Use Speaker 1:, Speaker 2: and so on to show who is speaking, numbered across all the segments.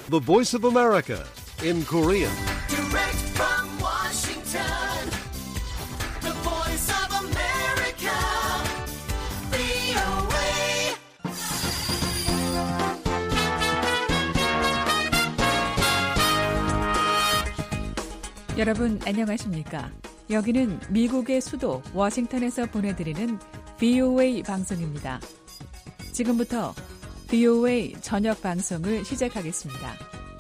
Speaker 1: The Voice of America in Korean.
Speaker 2: Direct from Washington, the Voice of America, VOA.
Speaker 3: 여러분 안녕하십니까? 여기는 미국의 수도 워싱턴에서 보내드리는 VOA 방송입니다. 지금부터 VOA 저녁 방송을 시작하겠습니다.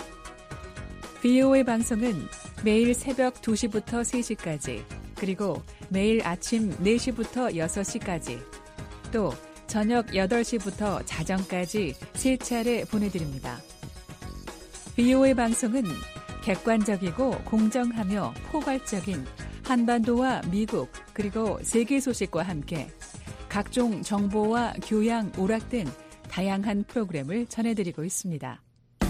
Speaker 3: VOA 방송은 매일 새벽 2시부터 3시까지, 그리고 매일 아침 4시부터 6시까지, 또 저녁 8시부터 자정까지 3차례 보내드립니다. VOA 방송은 객관적이고 공정하며 포괄적인 한반도와 미국 그리고 세계 소식과 함께 각종 정보와 교양, 오락 등 다양한 프로그램을 전해드리고 있습니다.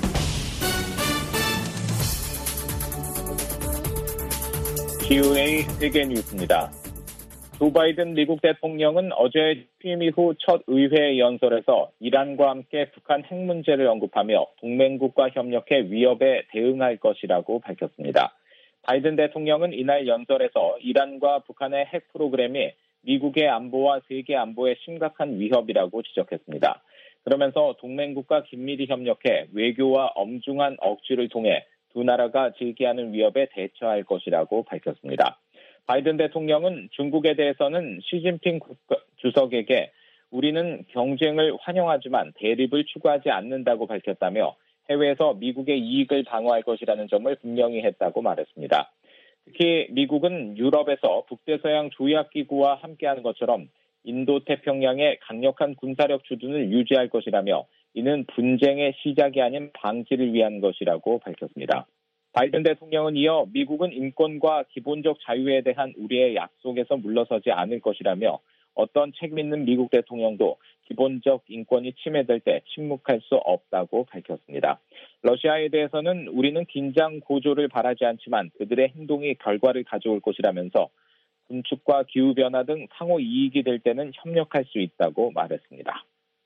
Speaker 4: VOA 세계 뉴스입니다. 조 바이든 미국 대통령은 어제 취임 이후 첫 의회 연설에서 이란과 함께 북한 핵 문제를 언급하며 동맹국과 협력해 위협에 대응할 것이라고 밝혔습니다. 바이든 대통령은 이날 연설에서 이란과 북한의 핵 프로그램이 미국의 안보와 세계 안보에 심각한 위협이라고 지적했습니다. 그러면서 동맹국과 긴밀히 협력해 외교와 엄중한 억지를 통해 두 나라가 제기하는 위협에 대처할 것이라고 밝혔습니다. 바이든 대통령은 중국에 대해서는 시진핑 주석에게 우리는 경쟁을 환영하지만 대립을 추구하지 않는다고 밝혔다며 해외에서 미국의 이익을 방어할 것이라는 점을 분명히 했다고 말했습니다. 특히 미국은 유럽에서 북대서양 조약기구와 함께하는 것처럼 인도태평양의 강력한 군사력 주둔을 유지할 것이라며 이는 분쟁의 시작이 아닌 방지를 위한 것이라고 밝혔습니다. 바이든 대통령은 이어 미국은 인권과 기본적 자유에 대한 우리의 약속에서 물러서지 않을 것이라며 어떤 책임 있는 미국 대통령도 기본적 인권이 침해될 때 침묵할 수 없다고 밝혔습니다. 러시아에 대해서는 우리는 긴장 고조를 바라지 않지만 그들의 행동이 결과를 가져올 것이라면서 군축과 기후변화 등 상호 이익이 될 때는 협력할 수 있다고 말했습니다.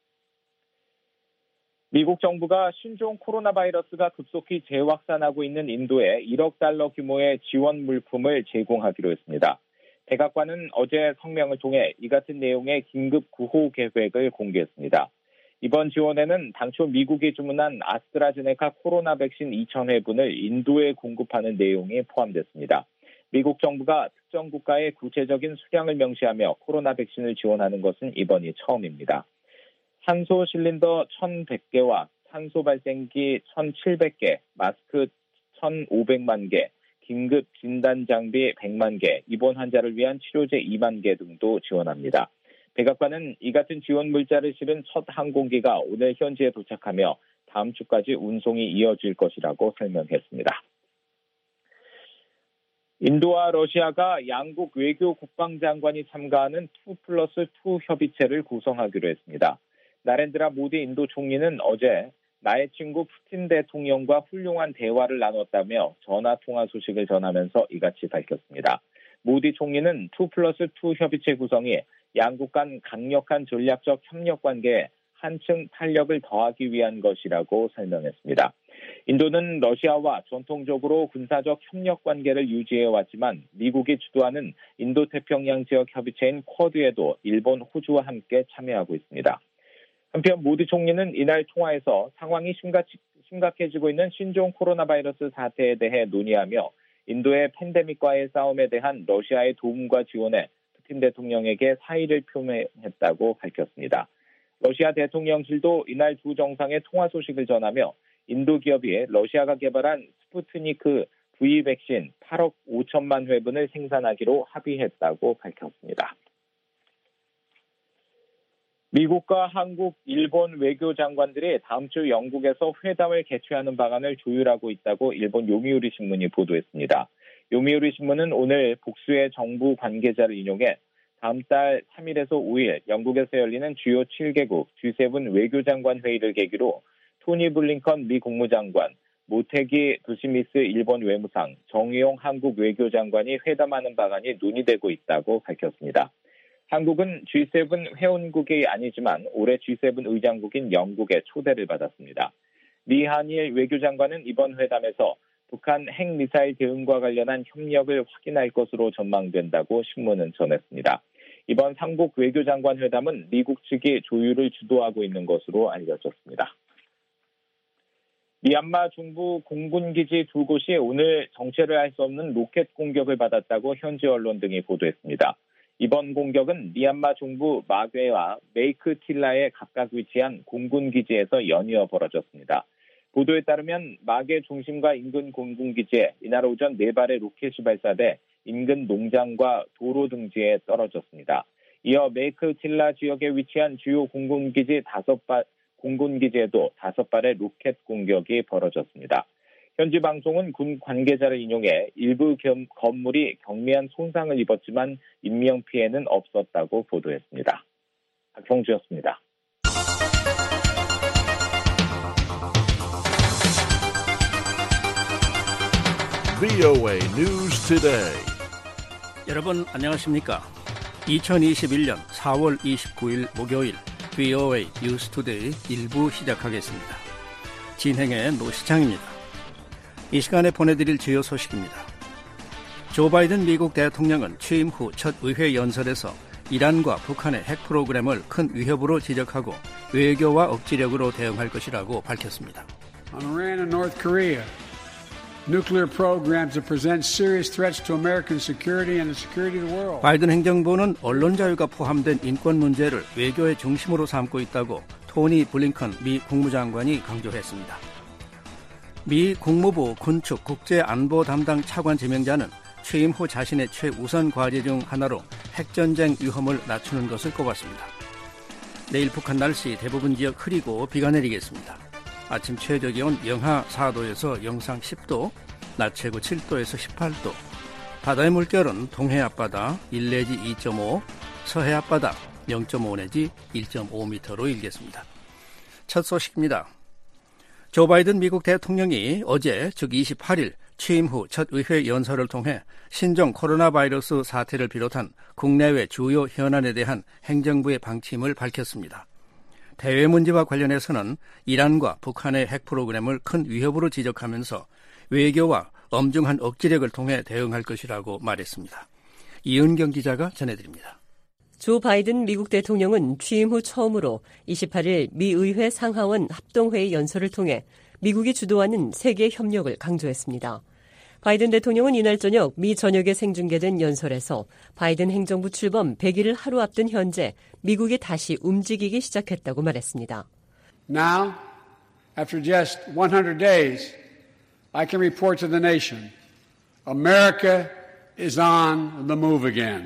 Speaker 4: 미국 정부가 신종 코로나 바이러스가 급속히 재확산하고 있는 인도에 1억 달러 규모의 지원 물품을 제공하기로 했습니다. 백악관은 어제 성명을 통해 이 같은 내용의 긴급 구호 계획을 공개했습니다. 이번 지원에는 당초 미국이 주문한 아스트라제네카 코로나 백신 2,000회분을 인도에 공급하는 내용이 포함됐습니다. 미국 정부가 특정 국가의 구체적인 수량을 명시하며 코로나 백신을 지원하는 것은 이번이 처음입니다. 산소 실린더 1,100개와 산소 발생기 1,700개, 마스크 1,500만 개, 긴급 진단 장비 100만 개, 입원 환자를 위한 치료제 2만 개 등도 지원합니다. 백악관은 이 같은 지원 물자를 실은 첫 항공기가 오늘 현지에 도착하며 다음 주까지 운송이 이어질 것이라고 설명했습니다. 인도와 러시아가 양국 외교 국방장관이 참가하는 2+2 협의체를 구성하기로 했습니다. 나렌드라 모디 인도 총리는 어제 나의 친구 푸틴 대통령과 훌륭한 대화를 나눴다며 전화통화 소식을 전하면서 이같이 밝혔습니다. 모디 총리는 2+2 협의체 구성이 양국 간 강력한 전략적 협력 관계에 한층 탄력을 더하기 위한 것이라고 설명했습니다. 인도는 러시아와 전통적으로 군사적 협력 관계를 유지해왔지만 미국이 주도하는 인도태평양 지역 협의체인 쿼드에도 일본, 호주와 함께 참여하고 있습니다. 한편 모디 총리는 이날 통화에서 상황이 심각해지고 있는 신종 코로나 바이러스 사태에 대해 논의하며 인도의 팬데믹과의 싸움에 대한 러시아의 도움과 지원에 푸틴 대통령에게 사의를 표명했다고 밝혔습니다. 러시아 대통령실도 이날 두 정상의 통화 소식을 전하며 인도 기업이 러시아가 개발한 스푸트니크 V 백신 8억 5천만 회분을 생산하기로 합의했다고 밝혔습니다. 미국과 한국, 일본 외교장관들이 다음 주 영국에서 회담을 개최하는 방안을 조율하고 있다고 일본 요미우리 신문이 보도했습니다. 요미우리 신문은 오늘 복수의 정부 관계자를 인용해 다음 달 3일에서 5일 영국에서 열리는 주요 7개국 G7 외교장관 회의를 계기로 토니 블링컨 미 국무장관, 모테기 도시미스 일본 외무상, 정의용 한국 외교장관이 회담하는 방안이 논의되고 있다고 밝혔습니다. 한국은 G7 회원국이 아니지만 올해 G7 의장국인 영국의 초대를 받았습니다. 리 한일 외교장관은 이번 회담에서 북한 핵미사일 대응과 관련한 협력을 확인할 것으로 전망된다고 신문은 전했습니다. 이번 삼국 외교장관 회담은 미국 측이 조율을 주도하고 있는 것으로 알려졌습니다. 미얀마 중부 공군기지 두 곳이 오늘 정체를 알 수 없는 로켓 공격을 받았다고 현지 언론 등이 보도했습니다. 이번 공격은 미얀마 중부 마괴와 메이크틸라에 각각 위치한 공군기지에서 연이어 벌어졌습니다. 보도에 따르면 마괴 중심과 인근 공군기지에 이날 오전 4발의 로켓이 발사돼 인근 농장과 도로 등지에 떨어졌습니다. 이어 메이크틸라 지역에 위치한 주요 공군기지에도 5발의 로켓 공격이 벌어졌습니다. 현지 방송은 군 관계자를 인용해 일부 건물이 경미한 손상을 입었지만 인명피해는 없었다고 보도했습니다. 박형주였습니다.
Speaker 1: VOA News Today.
Speaker 5: 여러분 안녕하십니까? 2021년 4월 29일 목요일 VOA News Today 1부 시작하겠습니다. 진행의 노시창입니다. 이 시간에 보내드릴 주요 소식입니다. 조 바이든 미국 대통령은 취임 후 첫 의회 연설에서 이란과 북한의 핵 프로그램을 큰 위협으로 지적하고 외교와 억지력으로 대응할 것이라고 밝혔습니다.
Speaker 6: On Iran and North Korea, nuclear programs that present serious threats to American security and the security of the world.
Speaker 5: 바이든 행정부는 언론 자유가 포함된 인권 문제를 외교의 중심으로 삼고 있다고 토니 블링컨 미 국무장관이 강조했습니다. 미 국무부 군축 국제안보 담당 차관 지명자는 취임 후 자신의 최우선 과제 중 하나로 핵전쟁 위험을 낮추는 것을 꼽았습니다. 내일 북한 날씨 대부분 지역 흐리고 비가 내리겠습니다. 아침 최저기온 영하 4도에서 영상 10도, 낮 최고 7도에서 18도, 바다의 물결은 동해 앞바다 1 내지 2.5, 서해 앞바다 0.5 내지 1.5m로 일겠습니다. 첫 소식입니다. 조 바이든 미국 대통령이 어제 즉 28일 취임 후 첫 의회 연설을 통해 신종 코로나 바이러스 사태를 비롯한 국내외 주요 현안에 대한 행정부의 방침을 밝혔습니다. 대외 문제와 관련해서는 이란과 북한의 핵 프로그램을 큰 위협으로 지적하면서 외교와 엄중한 억지력을 통해 대응할 것이라고 말했습니다. 이은경 기자가 전해드립니다.
Speaker 7: 조 바이든 미국 대통령은 취임 후 처음으로 28일 미 의회 상하원 합동회의 연설을 통해 미국이 주도하는 세계 협력을 강조했습니다. 바이든 대통령은 이날 저녁 미 전역에 생중계된 연설에서 바이든 행정부 출범 100일을 하루 앞둔 현재 미국이 다시 움직이기 시작했다고 말했습니다.
Speaker 6: Now, after just 100 days, I can report to the nation, America is on the move again.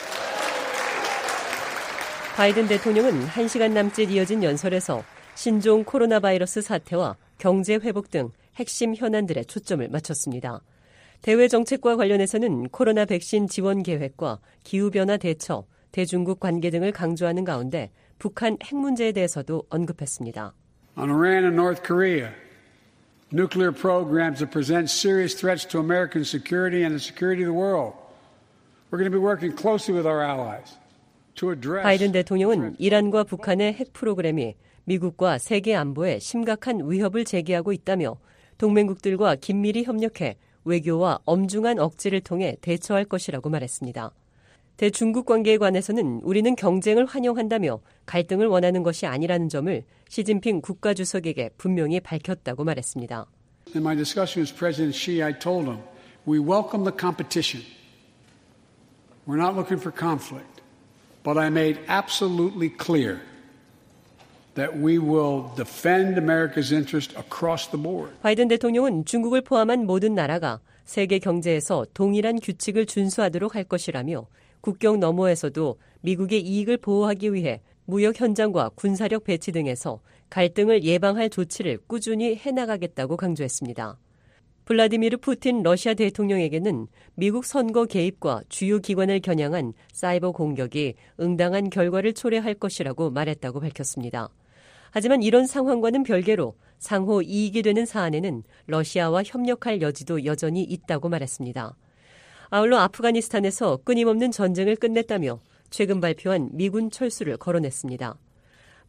Speaker 7: 바이든 대통령은 1시간 남짓 이어진 연설에서 신종 코로나 바이러스 사태와 경제 회복 등 핵심 현안들에 초점을 맞췄습니다. 대외 정책과 관련해서는 코로나 백신 지원 계획과 기후변화 대처, 대중국 관계 등을 강조하는 가운데 북한 핵 문제에 대해서도 언급했습니다.
Speaker 6: On Iran and North Korea, nuclear programs that present serious threats to American security and the security of the world. We're going to be working closely with our allies.
Speaker 7: 바이든 대통령은 이란과 북한의 핵 프로그램이 미국과 세계 안보에 심각한 위협을 제기하고 있다며 동맹국들과 긴밀히 협력해 외교와 엄중한 억지를 통해 대처할 것이라고 말했습니다. 대중국 관계에 관해서는 우리는 경쟁을 환영한다며 갈등을 원하는 것이 아니라는 점을 시진핑 국가주석에게 분명히 밝혔다고 말했습니다.
Speaker 6: In my discussion with President Xi, I told him, we welcome the competition. We're not looking for conflict. But I made absolutely clear that we will defend America's interest across the board.
Speaker 7: 바이든 대통령은 중국을 포함한 모든 나라가 세계 경제에서 동일한 규칙을 준수하도록 할 것이라며 국경 너머에서도 미국의 이익을 보호하기 위해 무역 현장과 군사력 배치 등에서 갈등을 예방할 조치를 꾸준히 해나가겠다고 강조했습니다. 블라디미르 푸틴 러시아 대통령에게는 미국 선거 개입과 주요 기관을 겨냥한 사이버 공격이 응당한 결과를 초래할 것이라고 말했다고 밝혔습니다. 하지만 이런 상황과는 별개로 상호 이익이 되는 사안에는 러시아와 협력할 여지도 여전히 있다고 말했습니다. 아울러 아프가니스탄에서 끊임없는 전쟁을 끝냈다며 최근 발표한 미군 철수를 거론했습니다.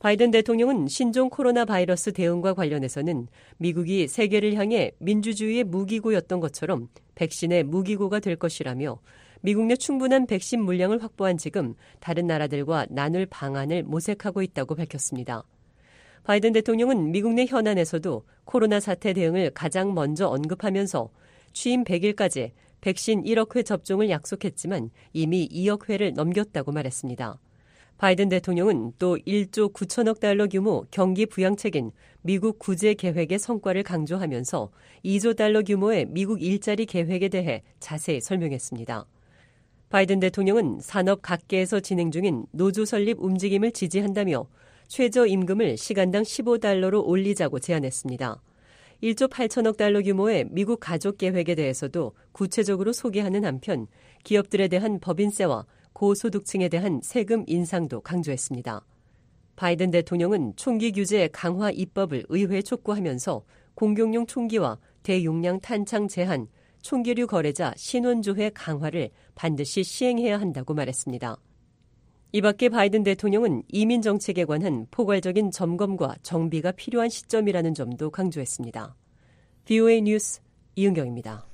Speaker 7: 바이든 대통령은 신종 코로나 바이러스 대응과 관련해서는 미국이 세계를 향해 민주주의의 무기고였던 것처럼 백신의 무기고가 될 것이라며 미국 내 충분한 백신 물량을 확보한 지금 다른 나라들과 나눌 방안을 모색하고 있다고 밝혔습니다. 바이든 대통령은 미국 내 현안에서도 코로나 사태 대응을 가장 먼저 언급하면서 취임 100일까지 백신 1억 회 접종을 약속했지만 이미 2억 회를 넘겼다고 말했습니다. 바이든 대통령은 또 1조 9천억 달러 규모 경기 부양책인 미국 구제 계획의 성과를 강조하면서 2조 달러 규모의 미국 일자리 계획에 대해 자세히 설명했습니다. 바이든 대통령은 산업 각계에서 진행 중인 노조 설립 움직임을 지지한다며 최저임금을 시간당 15달러로 올리자고 제안했습니다. 1조 8천억 달러 규모의 미국 가족 계획에 대해서도 구체적으로 소개하는 한편 기업들에 대한 법인세와 고소득층에 대한 세금 인상도 강조했습니다. 바이든 대통령은 총기 규제 강화 입법을 의회에 촉구하면서 공격용 총기와 대용량 탄창 제한, 총기류 거래자 신원조회 강화를 반드시 시행해야 한다고 말했습니다. 이 밖에 바이든 대통령은 이민 정책에 관한 포괄적인 점검과 정비가 필요한 시점이라는 점도 강조했습니다. VOA 뉴스 이은경입니다.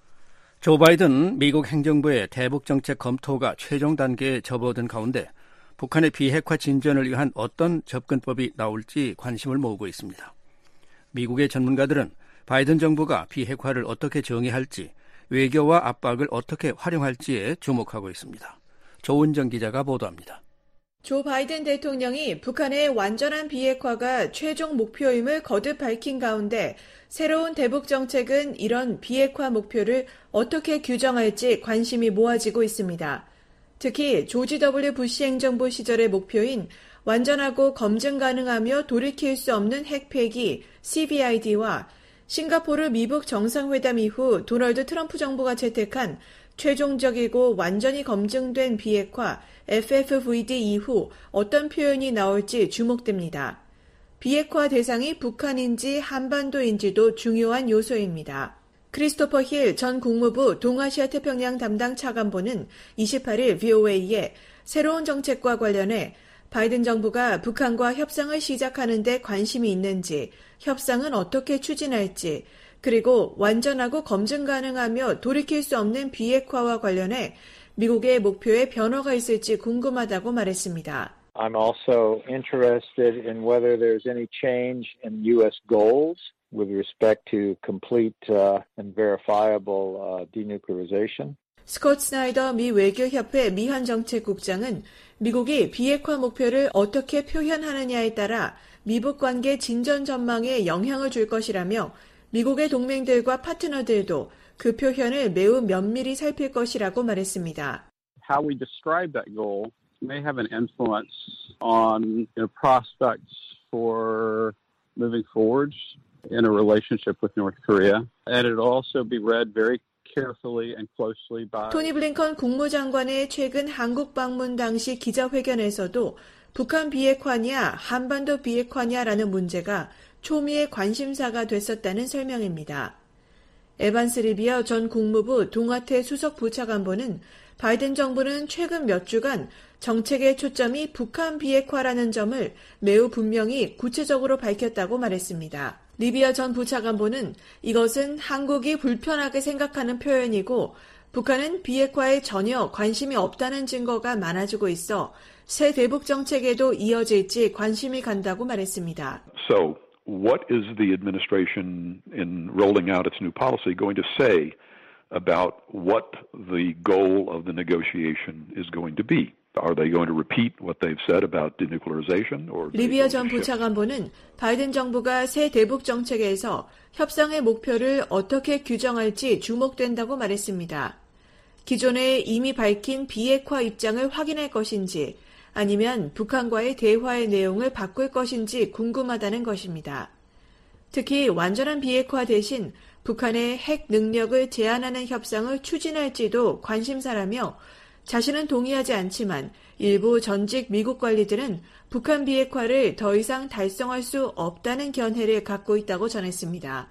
Speaker 5: 조 바이든 미국 행정부의 대북 정책 검토가 최종 단계에 접어든 가운데 북한의 비핵화 진전을 위한 어떤 접근법이 나올지 관심을 모으고 있습니다. 미국의 전문가들은 바이든 정부가 비핵화를 어떻게 정의할지, 외교와 압박을 어떻게 활용할지에 주목하고 있습니다. 조은정 기자가 보도합니다.
Speaker 8: 조 바이든 대통령이 북한의 완전한 비핵화가 최종 목표임을 거듭 밝힌 가운데 새로운 대북 정책은 이런 비핵화 목표를 어떻게 규정할지 관심이 모아지고 있습니다. 특히 조지 W. 부시 행정부 시절의 목표인 완전하고 검증 가능하며 돌이킬 수 없는 핵폐기 CVID와 싱가포르 미북 정상회담 이후 도널드 트럼프 정부가 채택한 최종적이고 완전히 검증된 비핵화 FFVD 이후 어떤 표현이 나올지 주목됩니다. 비핵화 대상이 북한인지 한반도인지도 중요한 요소입니다. 크리스토퍼 힐 전 국무부 동아시아 태평양 담당 차관보는 28일 VOA에 새로운 정책과 관련해 바이든 정부가 북한과 협상을 시작하는 데 관심이 있는지, 협상은 어떻게 추진할지, 그리고 완전하고 검증 가능하며 돌이킬 수 없는 비핵화와 관련해 미국의 목표에 변화가 있을지 궁금하다고 말했습니다.
Speaker 9: I'm also interested in whether there's any change in U.S. goals with respect to complete and verifiable denuclearization.
Speaker 8: 스콧 스나이더 미 외교협회 미한정책국장은 미국이 비핵화 목표를 어떻게 표현하느냐에 따라 미북 관계 진전 전망에 영향을 줄 것이라며 미국의 동맹들과 파트너들도 그 표현을 매우 면밀히 살필 것이라고 말했습니다.
Speaker 10: How we describe that goal may have an influence on prospects for moving forward in a relationship with North Korea. And it will also be read very carefully and closely by
Speaker 8: 토니 블링컨 국무장관의 최근 한국 방문 당시 기자회견에서도 북한 비핵화냐 한반도 비핵화냐라는 문제가 초미의 관심사가 됐었다는 설명입니다. 에반스 리비어 전 국무부 동아태 수석 부차관보는 바이든 정부는 최근 몇 주간 정책의 초점이 북한 비핵화라는 점을 매우 분명히 구체적으로 밝혔다고 말했습니다. 리비어 전 부차관보는 이것은 한국이 불편하게 생각하는 표현이고 북한은 비핵화에 전혀 관심이 없다는 증거가 많아지고 있어 새 대북 정책에도 이어질지 관심이 간다고 말했습니다.
Speaker 11: So, what is the administration in rolling out its new policy going to say about what the goal of the negotiation is going to be? Are they going to repeat what they've said about denuclearization? Or
Speaker 8: 리비어 전 부차관보는 바이든 정부가 새 대북 정책에서 협상의 목표를 어떻게 규정할지 주목된다고 말했습니다. 기존에 이미 밝힌 비핵화 입장을 확인할 것인지 아니면 북한과의 대화의 내용을 바꿀 것인지 궁금하다는 것입니다. 특히 완전한 비핵화 대신 북한의 핵 능력을 제한하는 협상을 추진할지도 관심사라며 자신은 동의하지 않지만 일부 전직 미국 관리들은 북한 비핵화를 더 이상 달성할 수 없다는 견해를 갖고 있다고 전했습니다.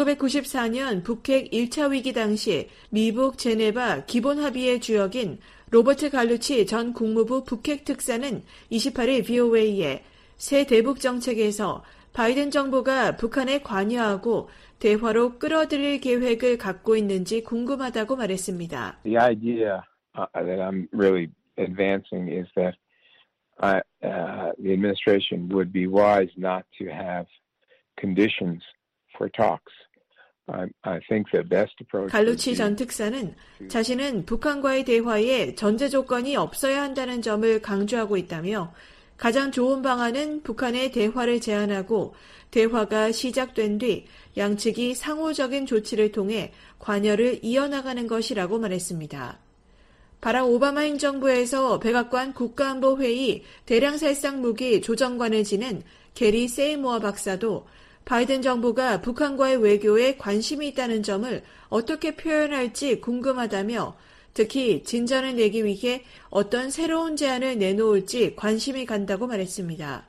Speaker 8: 1994년 북핵 1차 위기 당시 미북 제네바 기본합의의 주역인 로버트 갈루치 전 국무부 북핵 특사는 28일 VOA에 새 대북 정책에서 바이든 정부가 북한에 관여하고 대화로 끌어들일 계획을 갖고 있는지 궁금하다고 말했습니다.
Speaker 12: The idea that I'm really advancing is that the administration would be wise not to have conditions for talks. I think the best approach.
Speaker 8: 갈루치 전 특사는 자신은 북한과의 대화에 전제 조건이 없어야 한다는 점을 강조하고 있다며 가장 좋은 방안은 북한의 대화를 제안하고 대화가 시작된 뒤 양측이 상호적인 조치를 통해 관여를 이어나가는 것이라고 말했습니다. 바락 오바마 행정부에서 백악관 국가안보회의 대량살상 무기 조정관을 지낸 게리 세이모어 박사도 바이든 정부가 북한과의 외교에 관심이 있다는 점을 어떻게 표현할지 궁금하다며 특히 진전을 내기 위해 어떤 새로운 제안을 내놓을지 관심이 간다고 말했습니다.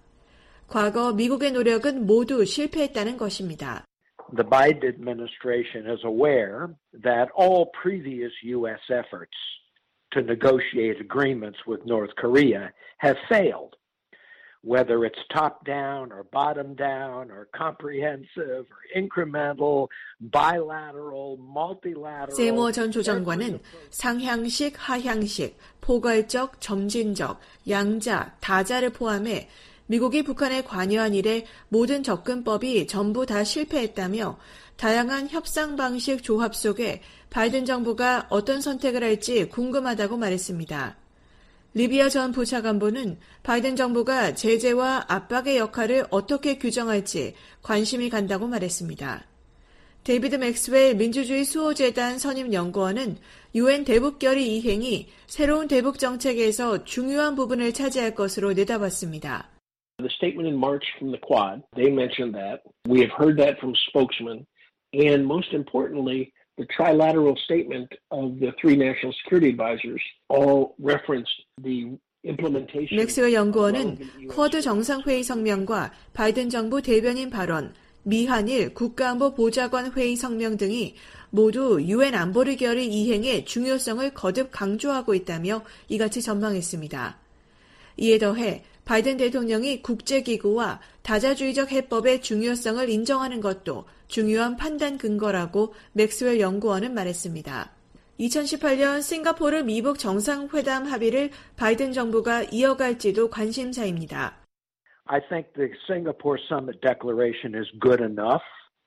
Speaker 8: 과거 미국의 노력은 모두 실패했다는 것입니다.
Speaker 13: The Biden administration is aware that all previous U.S. efforts to negotiate agreements with North Korea have failed. Whether it's top-down or bottom-down or comprehensive or incremental, bilateral, multilateral.
Speaker 8: 세이모어 전 조정관은 상향식, 하향식, 포괄적, 점진적, 양자, 다자를 포함해 미국이 북한에 관여한 이래 모든 접근법이 전부 다 실패했다며 다양한 협상 방식 조합 속에 바이든 정부가 어떤 선택을 할지 궁금하다고 말했습니다. 리비아 전 부차관보는 바이든 정부가 제재와 압박의 역할을 어떻게 규정할지 관심이 간다고 말했습니다. 데이비드 맥스웰 민주주의 수호재단 선임연구원은 UN 대북결의 이행이 새로운 대북 정책에서 중요한 부분을 차지할 것으로 내다봤습니다.
Speaker 14: The statement in March from the Quad, they mentioned that. We have heard that from spokesmen. And most importantly, the trilateral statement of the three national security advisors all referenced the implementation.
Speaker 8: 맥스웰 연구원은 쿼드 정상회의 성명과 바이든 정부 대변인 발언, 미한일 국가안보 보좌관 회의 성명 등이 모두 UN 안보리 결의 이행의 중요성을 거듭 강조하고 있다며 이같이 전망했습니다. 이에 더해 바이든 대통령이 국제기구와 다자주의적 해법의 중요성을 인정하는 것도 중요한 판단 근거라고 맥스웰 연구원은 말했습니다. 2018년 싱가포르 미북 정상회담 합의를 바이든 정부가 이어갈지도 관심사입니다.
Speaker 13: I think the Singapore Summit Declaration is good enough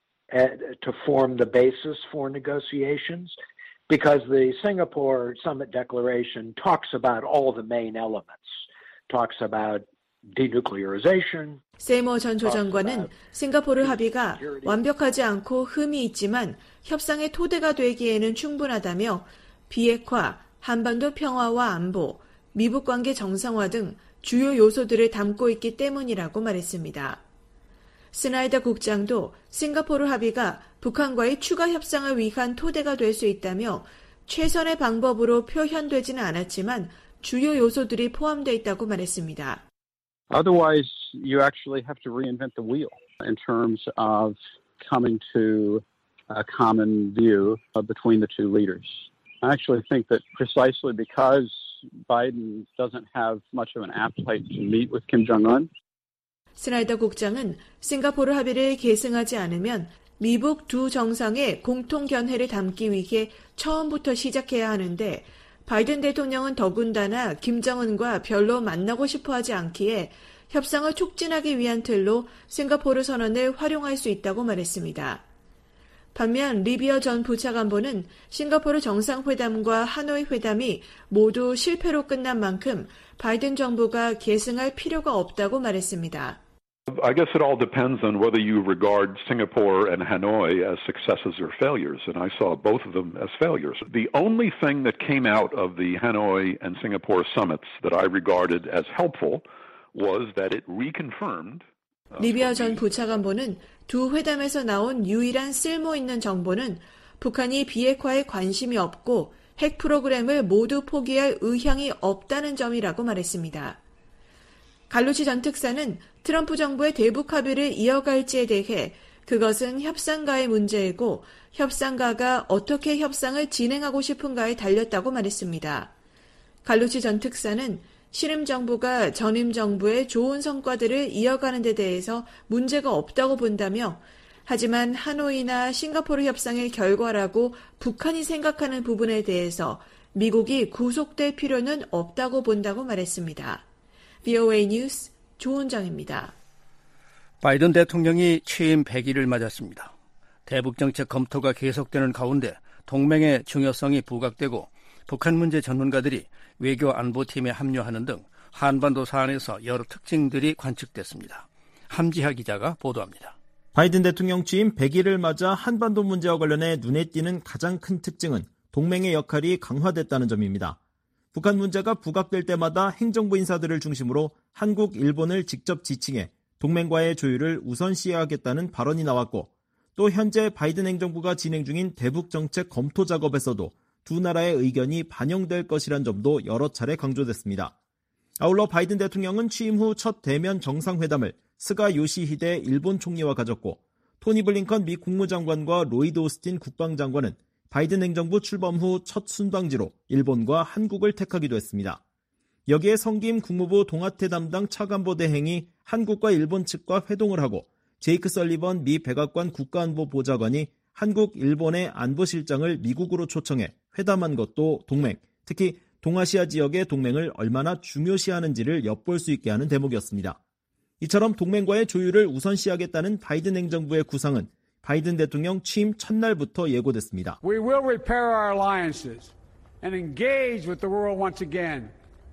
Speaker 13: to form the basis for negotiations because the Singapore Summit Declaration talks about all the main elements. Talks about denuclearization.
Speaker 8: 세이모어 전 조정관은 싱가포르 합의가 완벽하지 않고 흠이 있지만 협상의 토대가 되기에는 충분하다며 비핵화, 한반도 평화와 안보, 미북 관계 정상화 등 주요 요소들을 담고 있기 때문이라고 말했습니다. 스나이더 국장도 싱가포르 합의가 북한과의 추가 협상을 위한 토대가 될 수 있다며 최선의 방법으로 표현되지는 않았지만 주요 요소들이 포함되어 있다고 말했습니다.
Speaker 10: Otherwise, you actually have to reinvent the wheel in terms of coming to a common view between the two leaders. I actually think that precisely because Biden doesn't have much of an appetite to meet with Kim Jong-un.
Speaker 8: 스나이더 국장은 싱가포르 합의를 계승하지 않으면 미북 두 정상의 공통 견해를 담기 위해 처음부터 시작해야 하는데 바이든 대통령은 더군다나 김정은과 별로 만나고 싶어하지 않기에 협상을 촉진하기 위한 틀로 싱가포르 선언을 활용할 수 있다고 말했습니다. 반면 리비어 전 부차관보는 싱가포르 정상회담과 하노이 회담이 모두 실패로 끝난 만큼 바이든 정부가 계승할 필요가 없다고 말했습니다.
Speaker 11: I guess it all depends on whether you regard Singapore and Hanoi as successes or failures, and I saw both of them as failures. The only thing that came out of the Hanoi and Singapore summits that I regarded as helpful was that it reconfirmed.
Speaker 8: 리비아 전 부차관보는 두 회담에서 나온 유일한 쓸모 있는 정보는 북한이 비핵화에 관심이 없고 핵 프로그램을 모두 포기할 의향이 없다는 점이라고 말했습니다. 갈루치 전 특사는 트럼프 정부의 대북 합의를 이어갈지에 대해 그것은 협상가의 문제이고 협상가가 어떻게 협상을 진행하고 싶은가에 달렸다고 말했습니다. 갈루치 전 특사는 신임 정부가 전임 정부의 좋은 성과들을 이어가는 데 대해서 문제가 없다고 본다며 하지만 하노이나 싱가포르 협상의 결과라고 북한이 생각하는 부분에 대해서 미국이 구속될 필요는 없다고 본다고 말했습니다. VOA 뉴스 조은정입니다.
Speaker 5: 바이든 대통령이 취임 100일을 맞았습니다. 대북정책 검토가 계속되는 가운데 동맹의 중요성이 부각되고 북한 문제 전문가들이 외교 안보팀에 합류하는 등 한반도 사안에서 여러 특징들이 관측됐습니다. 함지하 기자가 보도합니다.
Speaker 15: 바이든 대통령 취임 100일을 맞아 한반도 문제와 관련해 눈에 띄는 가장 큰 특징은 동맹의 역할이 강화됐다는 점입니다. 북한 문제가 부각될 때마다 행정부 인사들을 중심으로 한국, 일본을 직접 지칭해 동맹과의 조율을 우선시하겠다는 발언이 나왔고 또 현재 바이든 행정부가 진행 중인 대북정책 검토 작업에서도 두 나라의 의견이 반영될 것이란 점도 여러 차례 강조됐습니다. 아울러 바이든 대통령은 취임 후 첫 대면 정상회담을 스가 요시히데 일본 총리와 가졌고 토니 블링컨 미 국무장관과 로이드 오스틴 국방장관은 바이든 행정부 출범 후 첫 순방지로 일본과 한국을 택하기도 했습니다. 여기에 성김 국무부 동아태 담당 차관보 대행이 한국과 일본 측과 회동을 하고 제이크 설리번 미 백악관 국가안보보좌관이 한국, 일본의 안보실장을 미국으로 초청해 회담한 것도 동맹, 특히 동아시아 지역의 동맹을 얼마나 중요시하는지를 엿볼 수 있게 하는 대목이었습니다. 이처럼 동맹과의 조율을 우선시하겠다는 바이든 행정부의 구상은 바이든 대통령 취임 첫날부터 예고됐습니다.
Speaker 6: We will repair our alliances and engage with the world once again.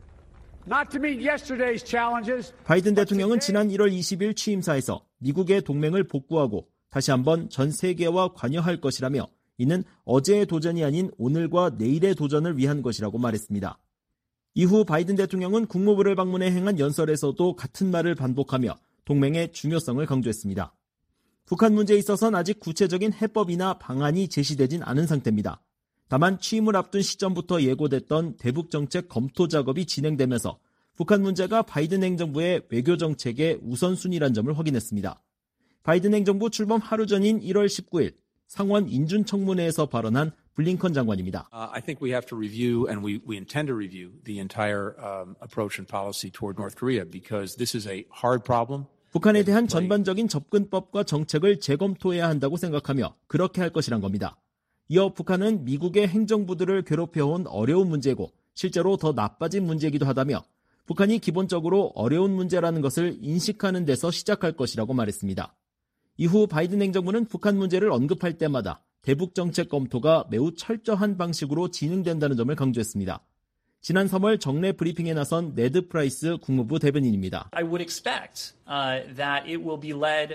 Speaker 6: Not to meet yesterday's challenges.
Speaker 15: 바이든 대통령은 지난 1월 20일 취임사에서 미국의 동맹을 복구하고 다시 한번 전 세계와 관여할 것이라며 이는 어제의 도전이 아닌 오늘과 내일의 도전을 위한 것이라고 말했습니다. 이후 바이든 대통령은 국무부를 방문해 행한 연설에서도 같은 말을 반복하며 동맹의 중요성을 강조했습니다. 북한 문제에 있어서는 아직 구체적인 해법이나 방안이 제시되진 않은 상태입니다. 다만 취임을 앞둔 시점부터 예고됐던 대북정책 검토 작업이 진행되면서 북한 문제가 바이든 행정부의 외교정책의 우선순위란 점을 확인했습니다. 바이든 행정부 출범 하루 전인 1월 19일 상원 인준청문회에서 발언한 블링컨 장관입니다.
Speaker 16: I think we have to review, and we intend to review the entire approach and policy toward North Korea because this is a hard problem.
Speaker 15: 북한에 대한 전반적인 접근법과 정책을 재검토해야 한다고 생각하며 그렇게 할 것이란 겁니다. 이어 북한은 미국의 행정부들을 괴롭혀온 어려운 문제고 실제로 더 나빠진 문제이기도 하다며 북한이 기본적으로 어려운 문제라는 것을 인식하는 데서 시작할 것이라고 말했습니다. 이후 바이든 행정부는 북한 문제를 언급할 때마다 대북 정책 검토가 매우 철저한 방식으로 진행된다는 점을 강조했습니다. 지난 3월 정례 브리핑에 나선 네드 프라이스 국무부 대변인입니다.
Speaker 17: I would expect that it will be led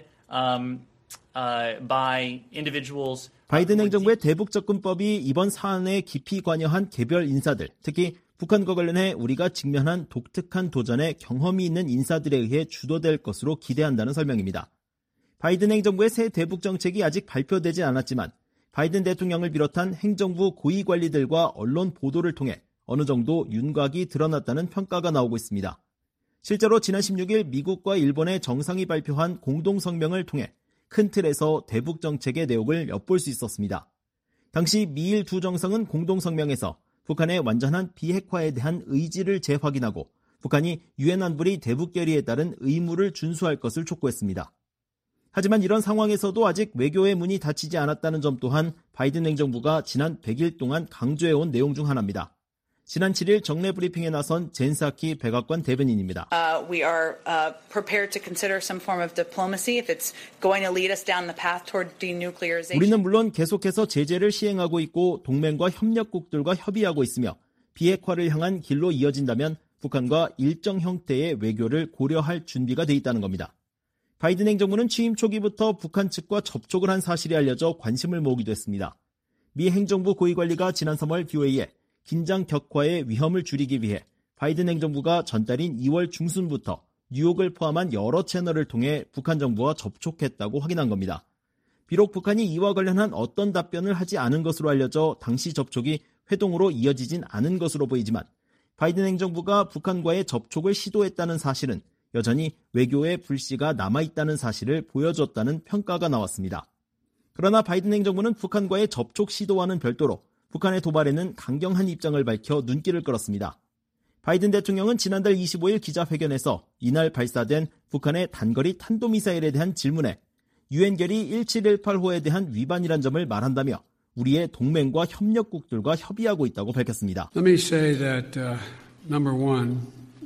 Speaker 17: by individuals.
Speaker 15: 바이든 행정부의 대북 접근법이 이번 사안에 깊이 관여한 개별 인사들, 특히 북한과 관련해 우리가 직면한 독특한 도전에 경험이 있는 인사들에 의해 주도될 것으로 기대한다는 설명입니다. 바이든 행정부의 새 대북 정책이 아직 발표되지 않았지만 바이든 대통령을 비롯한 행정부 고위 관리들과 언론 보도를 통해 어느 정도 윤곽이 드러났다는 평가가 나오고 있습니다. 실제로 지난 16일 미국과 일본의 정상이 발표한 공동성명을 통해 큰 틀에서 대북 정책의 내용을 엿볼 수 있었습니다. 당시 미일 두 정상은 공동성명에서 북한의 완전한 비핵화에 대한 의지를 재확인하고 북한이 유엔 안보리 대북 결의에 따른 의무를 준수할 것을 촉구했습니다. 하지만 이런 상황에서도 아직 외교의 문이 닫히지 않았다는 점 또한 바이든 행정부가 지난 100일 동안 강조해온 내용 중 하나입니다. 지난 7일 정례 브리핑에 나선 젠 사키 백악관 대변인입니다.
Speaker 18: We are prepared to consider some form of diplomacy if it's going to lead us down the path toward denuclearization.
Speaker 15: 우리는 물론 계속해서 제재를 시행하고 있고 동맹과 협력국들과 협의하고 있으며 비핵화를 향한 길로 이어진다면 북한과 일정 형태의 외교를 고려할 준비가 돼 있다는 겁니다. 바이든 행정부는 취임 초기부터 북한 측과 접촉을 한 사실이 알려져 관심을 모으기도 했습니다. 미 행정부 고위관리가 지난 3월 BOA에 긴장 격화의 위험을 줄이기 위해 바이든 행정부가 전달인 2월 중순부터 뉴욕을 포함한 여러 채널을 통해 북한 정부와 접촉했다고 확인한 겁니다. 비록 북한이 이와 관련한 어떤 답변을 하지 않은 것으로 알려져 당시 접촉이 회동으로 이어지진 않은 것으로 보이지만 바이든 행정부가 북한과의 접촉을 시도했다는 사실은 여전히 외교의 불씨가 남아있다는 사실을 보여줬다는 평가가 나왔습니다. 그러나 바이든 행정부는 북한과의 접촉 시도와는 별도로 북한의 도발에는 강경한 입장을 밝혀 눈길을 끌었습니다. 바이든 대통령은 지난달 25일 기자회견에서 이날 발사된 북한의 단거리 탄도미사일에 대한 질문에 유엔 결의 1718호에 대한 위반이란 점을 말한다며 우리의 동맹과 협력국들과 협의하고 있다고 밝혔습니다.
Speaker 6: Let me say that number one,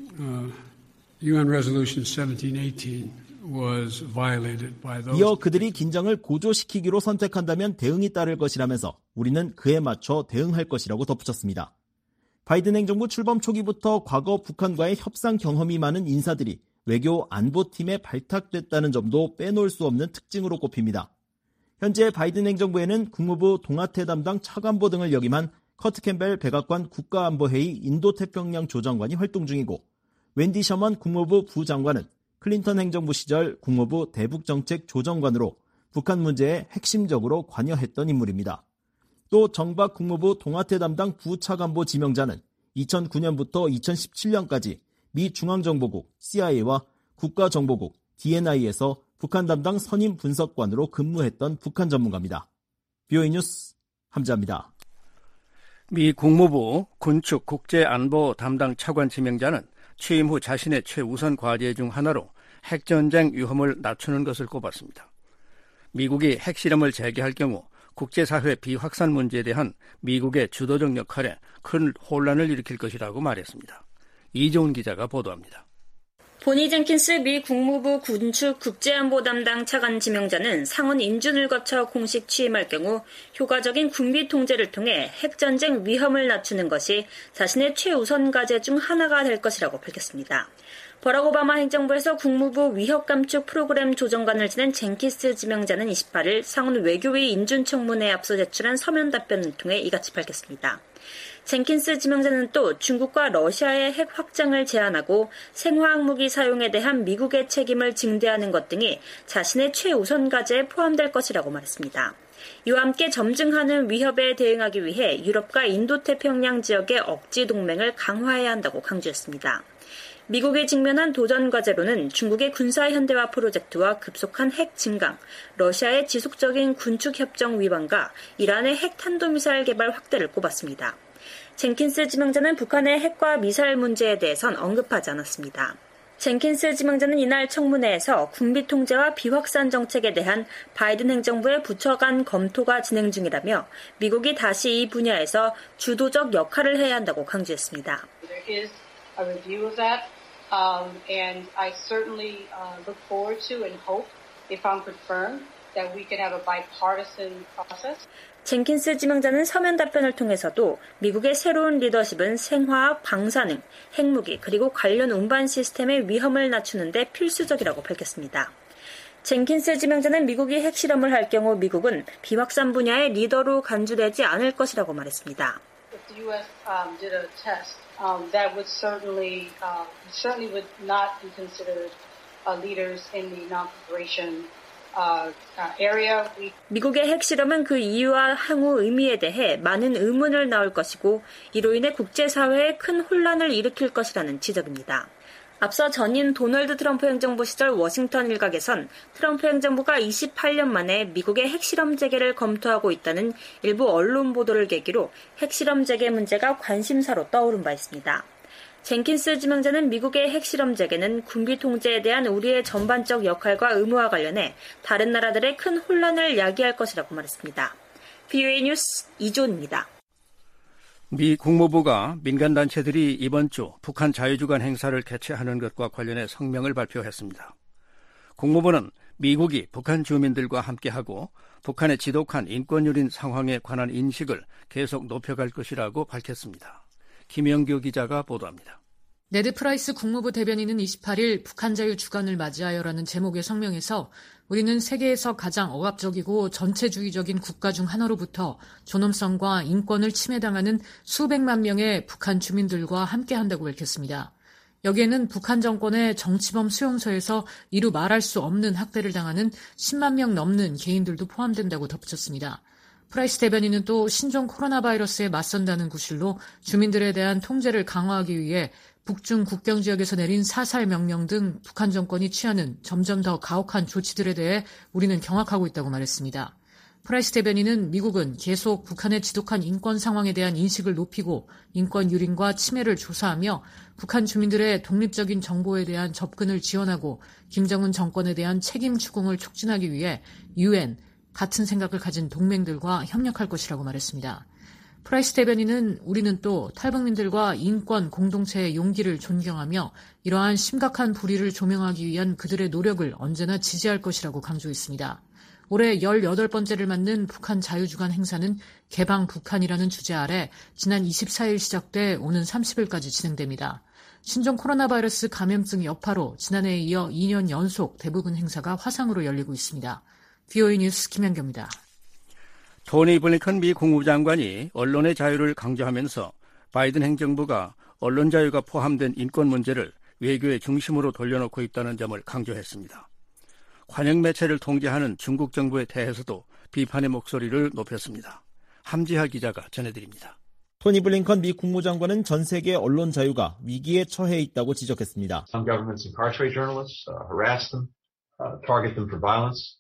Speaker 6: UN Resolution 1718 was violated by those.
Speaker 15: 이어 그들이 긴장을 고조시키기로 선택한다면 대응이 따를 것이라면서 우리는 그에 맞춰 대응할 것이라고 덧붙였습니다. 바이든 행정부 출범 초기부터 과거 북한과의 협상 경험이 많은 인사들이 외교 안보팀에 발탁됐다는 점도 빼놓을 수 없는 특징으로 꼽힙니다. 현재 바이든 행정부에는 국무부 동아태 담당 차관보 등을 역임한 커트 캠벨 백악관 국가안보회의 인도태평양 조장관이 활동 중이고 웬디 셔먼 국무부 부장관은 클린턴 행정부 시절 국무부 대북정책 조정관으로 북한 문제에 핵심적으로 관여했던 인물입니다. 또 정박 국무부 동아태 담당 부차관보 지명자는 2009년부터 2017년까지 미 중앙정보국 CIA와 국가정보국 DNI에서 북한 담당 선임 분석관으로 근무했던 북한 전문가입니다. BOA 뉴스 함자입니다.
Speaker 5: 미 국무부 군축 국제안보 담당 차관 지명자는 취임 후 자신의 최우선 과제 중 하나로 핵전쟁 위험을 낮추는 것을 꼽았습니다. 미국이 핵실험을 재개할 경우 국제사회 비확산 문제에 대한 미국의 주도적 역할에 큰 혼란을 일으킬 것이라고 말했습니다. 이종훈 기자가 보도합니다.
Speaker 19: 보니 젠킨스 미 국무부 군축 국제안보 담당 차관 지명자는 상원 인준을 거쳐 공식 취임할 경우 효과적인 군비 통제를 통해 핵전쟁 위험을 낮추는 것이 자신의 최우선 과제 중 하나가 될 것이라고 밝혔습니다. 버락 오바마 행정부에서 국무부 위협감축 프로그램 조정관을 지낸 젠킨스 지명자는 28일 상원 외교위 인준청문회에 앞서 제출한 서면 답변을 통해 이같이 밝혔습니다. 젠킨스 지명자는 또 중국과 러시아의 핵 확장을 제한하고 생화학 무기 사용에 대한 미국의 책임을 증대하는 것 등이 자신의 최우선 과제에 포함될 것이라고 말했습니다. 이와 함께 점증하는 위협에 대응하기 위해 유럽과 인도태평양 지역의 억지 동맹을 강화해야 한다고 강조했습니다. 미국이 직면한 도전 과제로는 중국의 군사 현대화 프로젝트와 급속한 핵 증강, 러시아의 지속적인 군축 협정 위반과 이란의 핵 탄도미사일 개발 확대를 꼽았습니다. 젠킨스 지명자는 북한의 핵과 미사일 문제에 대해선 언급하지 않았습니다. 젠킨스 지명자는 이날 청문회에서 군비 통제와 비확산 정책에 대한 바이든 행정부의 부처 간 검토가 진행 중이라며 미국이 다시 이 분야에서 주도적 역할을 해야 한다고 강조했습니다.
Speaker 20: A review of that, and I certainly look forward to and hope, if I'm confirmed, that we can have a bipartisan process.
Speaker 19: 젠킨스 지명자는 서면 답변을 통해서도 미국의 새로운 리더십은 생화학, 방사능, 핵무기 그리고 관련 운반 시스템의 위험을 낮추는 데 필수적이라고 밝혔습니다. 젠킨스 지명자는 미국이 핵실험을 할 경우 미국은 비확산 분야의 리더로 간주되지 않을 것이라고 말했습니다.
Speaker 20: If the U.S. did a test, that would certainly would not be considered leaders in the non-proliferation area.
Speaker 19: 미국의 핵실험은 그 이유와 향후 의미에 대해 많은 의문을 낳을 것이고 이로 인해 국제사회에 큰 혼란을 일으킬 것이라는 지적입니다. 앞서 전임 도널드 트럼프 행정부 시절 워싱턴 일각에선 트럼프 행정부가 28년 만에 미국의 핵실험 재개를 검토하고 있다는 일부 언론 보도를 계기로 핵실험 재개 문제가 관심사로 떠오른 바 있습니다. 젠킨스 지명자는 미국의 핵실험 재개는 군비 통제에 대한 우리의 전반적 역할과 의무와 관련해 다른 나라들의 큰 혼란을 야기할 것이라고 말했습니다. BOA 뉴스 이존입니다.
Speaker 5: 미 국무부가 민간단체들이 이번 주 북한 자유주간 행사를 개최하는 것과 관련해 성명을 발표했습니다. 국무부는 미국이 북한 주민들과 함께하고 북한의 지독한 인권유린 상황에 관한 인식을 계속 높여갈 것이라고 밝혔습니다. 김영규 기자가 보도합니다.
Speaker 21: 네드 프라이스 국무부 대변인은 28일 북한 자유 주간을 맞이하여라는 제목의 성명에서 우리는 세계에서 가장 억압적이고 전체주의적인 국가 중 하나로부터 존엄성과 인권을 침해당하는 수백만 명의 북한 주민들과 함께한다고 밝혔습니다. 여기에는 북한 정권의 정치범 수용소에서 이루 말할 수 없는 학대를 당하는 10만 명 넘는 개인들도 포함된다고 덧붙였습니다. 프라이스 대변인은 또 신종 코로나 바이러스에 맞선다는 구실로 주민들에 대한 통제를 강화하기 위해 북중 국경 지역에서 내린 사살 명령 등 북한 정권이 취하는 점점 더 가혹한 조치들에 대해 우리는 경악하고 있다고 말했습니다. 프라이스 대변인은 미국은 계속 북한의 지독한 인권 상황에 대한 인식을 높이고 인권 유린과 침해를 조사하며 북한 주민들의 독립적인 정보에 대한 접근을 지원하고 김정은 정권에 대한 책임 추궁을 촉진하기 위해 UN, 같은 생각을 가진 동맹들과 협력할 것이라고 말했습니다. 프라이스 대변인은 우리는 또 탈북민들과 인권 공동체의 용기를 존경하며 이러한 심각한 불의를 조명하기 위한 그들의 노력을 언제나 지지할 것이라고 강조했습니다. 올해 18번째를 맞는 북한 자유주간 행사는 개방 북한이라는 주제 아래 지난 24일 시작돼 오는 30일까지 진행됩니다. 신종 코로나 바이러스 감염증 여파로 지난해에 이어 2년 연속 대부분 행사가 화상으로 열리고 있습니다. VOA 뉴스 김현경입니다.
Speaker 5: 토니 블링컨 미 국무장관이 언론의 자유를 강조하면서 바이든 행정부가 언론 자유가 포함된 인권 문제를 외교의 중심으로 돌려놓고 있다는 점을 강조했습니다. 관영 매체를 통제하는 중국 정부에 대해서도 비판의 목소리를 높였습니다. 함지하 기자가 전해드립니다.
Speaker 15: 토니 블링컨 미 국무장관은 전 세계 언론 자유가 위기에 처해 있다고 지적했습니다.
Speaker 2: Some governments incarcerate journalists, harass them, target them for violence.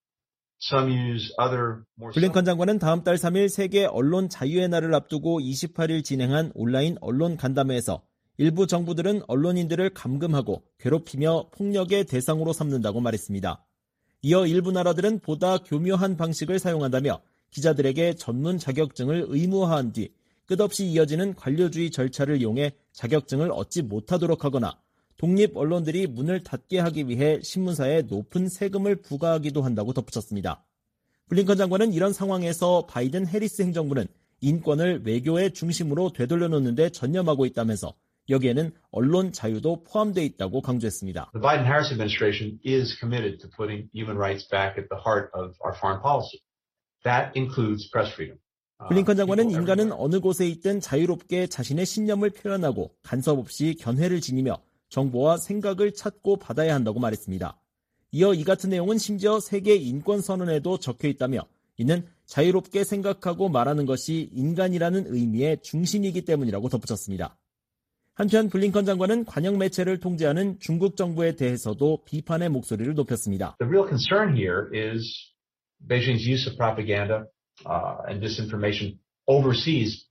Speaker 15: 블링컨 장관은 다음 달 3일 세계 언론 자유의 날을 앞두고 28일 진행한 온라인 언론 간담회에서 일부 정부들은 언론인들을 감금하고 괴롭히며 폭력의 대상으로 삼는다고 말했습니다. 이어 일부 나라들은 보다 교묘한 방식을 사용한다며 기자들에게 전문 자격증을 의무화한 뒤 끝없이 이어지는 관료주의 절차를 이용해 자격증을 얻지 못하도록 하거나 독립 언론들이 문을 닫게 하기 위해 신문사에 높은 세금을 부과하기도 한다고 덧붙였습니다. 블링컨 장관은 이런 상황에서 바이든 해리스 행정부는 인권을 외교의 중심으로 되돌려놓는 데 전념하고 있다면서 여기에는 언론 자유도 포함되어 있다고 강조했습니다.
Speaker 2: The Biden-Harris administration is committed to putting human rights back at the heart of our foreign policy. That includes press freedom.
Speaker 15: 블링컨 장관은 인간은 어느 곳에 있든 자유롭게 자신의 신념을 표현하고 간섭 없이 견해를 지니며 정보와 생각을 찾고 받아야 한다고 말했습니다. 이어 이 같은 내용은 심지어 세계 인권선언에도 적혀 있다며 이는 자유롭게 생각하고 말하는 것이 인간이라는 의미의 중심이기 때문이라고 덧붙였습니다. 한편 블링컨 장관은 관영 매체를 통제하는 중국 정부에 대해서도 비판의 목소리를 높였습니다.
Speaker 2: The real concern here is Beijing's use of propaganda and disinformation overseas.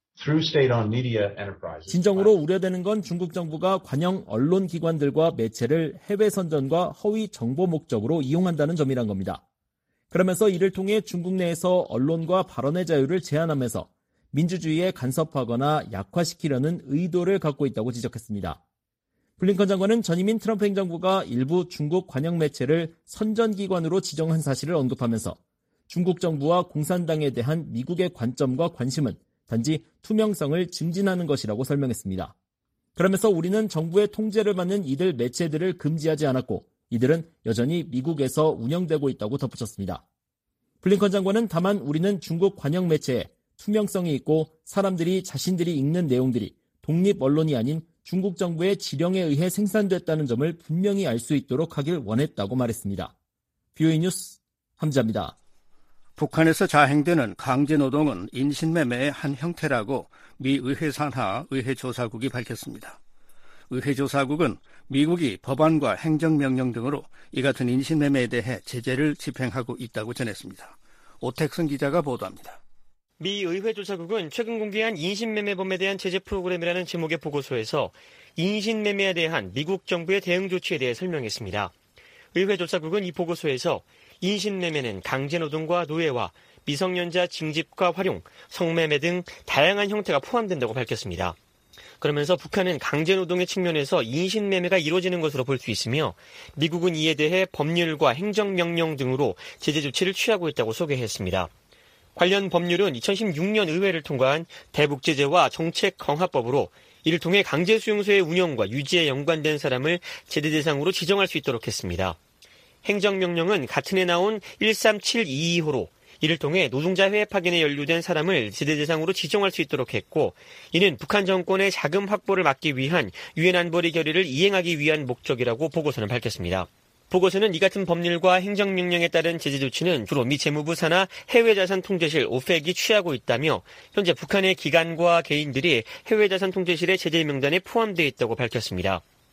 Speaker 15: 진정으로 우려되는 건 중국 정부가 관영 언론 기관들과 매체를 해외 선전과 허위 정보 목적으로 이용한다는 점이란 겁니다. 그러면서 이를 통해 중국 내에서 언론과 발언의 자유를 제한하면서 민주주의에 간섭하거나 약화시키려는 의도를 갖고 있다고 지적했습니다. 블링컨 장관은 전임인 트럼프 행정부가 일부 중국 관영 매체를 선전기관으로 지정한 사실을 언급하면서 중국 정부와 공산당에 대한 미국의 관점과 관심은 단지 투명성을 증진하는 것이라고 설명했습니다. 그러면서 우리는 정부의 통제를 받는 이들 매체들을 금지하지 않았고 이들은 여전히 미국에서 운영되고 있다고 덧붙였습니다. 블링컨 장관은 다만 우리는 중국 관영 매체에 투명성이 있고 사람들이 자신들이 읽는 내용들이 독립 언론이 아닌 중국 정부의 지령에 의해 생산됐다는 점을 분명히 알 수 있도록 하길 원했다고 말했습니다. VOA 뉴스 함지아입니다.
Speaker 5: 북한에서 자행되는 강제노동은 인신매매의 한 형태라고 미 의회 산하 의회조사국이 밝혔습니다. 의회조사국은 미국이 법안과 행정명령 등으로 이 같은 인신매매에 대해 제재를 집행하고 있다고 전했습니다. 오택승 기자가 보도합니다.
Speaker 22: 미 의회조사국은 최근 공개한 인신매매범에 대한 제재 프로그램이라는 제목의 보고서에서 인신매매에 대한 미국 정부의 대응 조치에 대해 설명했습니다. 의회조사국은 이 보고서에서 인신매매는 강제노동과 노예화, 미성년자 징집과 활용, 성매매 등 다양한 형태가 포함된다고 밝혔습니다. 그러면서 북한은 강제노동의 측면에서 인신매매가 이루어지는 것으로 볼 수 있으며 미국은 이에 대해 법률과 행정명령 등으로 제재 조치를 취하고 있다고 소개했습니다. 관련 법률은 2016년 의회를 통과한 대북제재와 정책강화법으로 이를 통해 강제수용소의 운영과 유지에 연관된 사람을 제재 대상으로 지정할 수 있도록 했습니다. 행정명령은 같은 해 나온 13722호로 이를 통해 노동자 해외 파견에 연루된 사람을 제재 대상으로 지정할 수 있도록 했고 이는 북한 정권의 자금 확보를 막기 위한 유엔 안보리 결의를 이행하기 위한 목적이라고 보고서는 밝혔습니다. 보고서는 이 같은 법률과 행정명령에 따른 제재 조치는 주로 미 재무부 산하 해외자산 통제실 오펙이 취하고 있다며 현재 북한의 기관과 개인들이 해외자산 통제실의 제재 명단에 포함되어 있다고 밝혔습니다.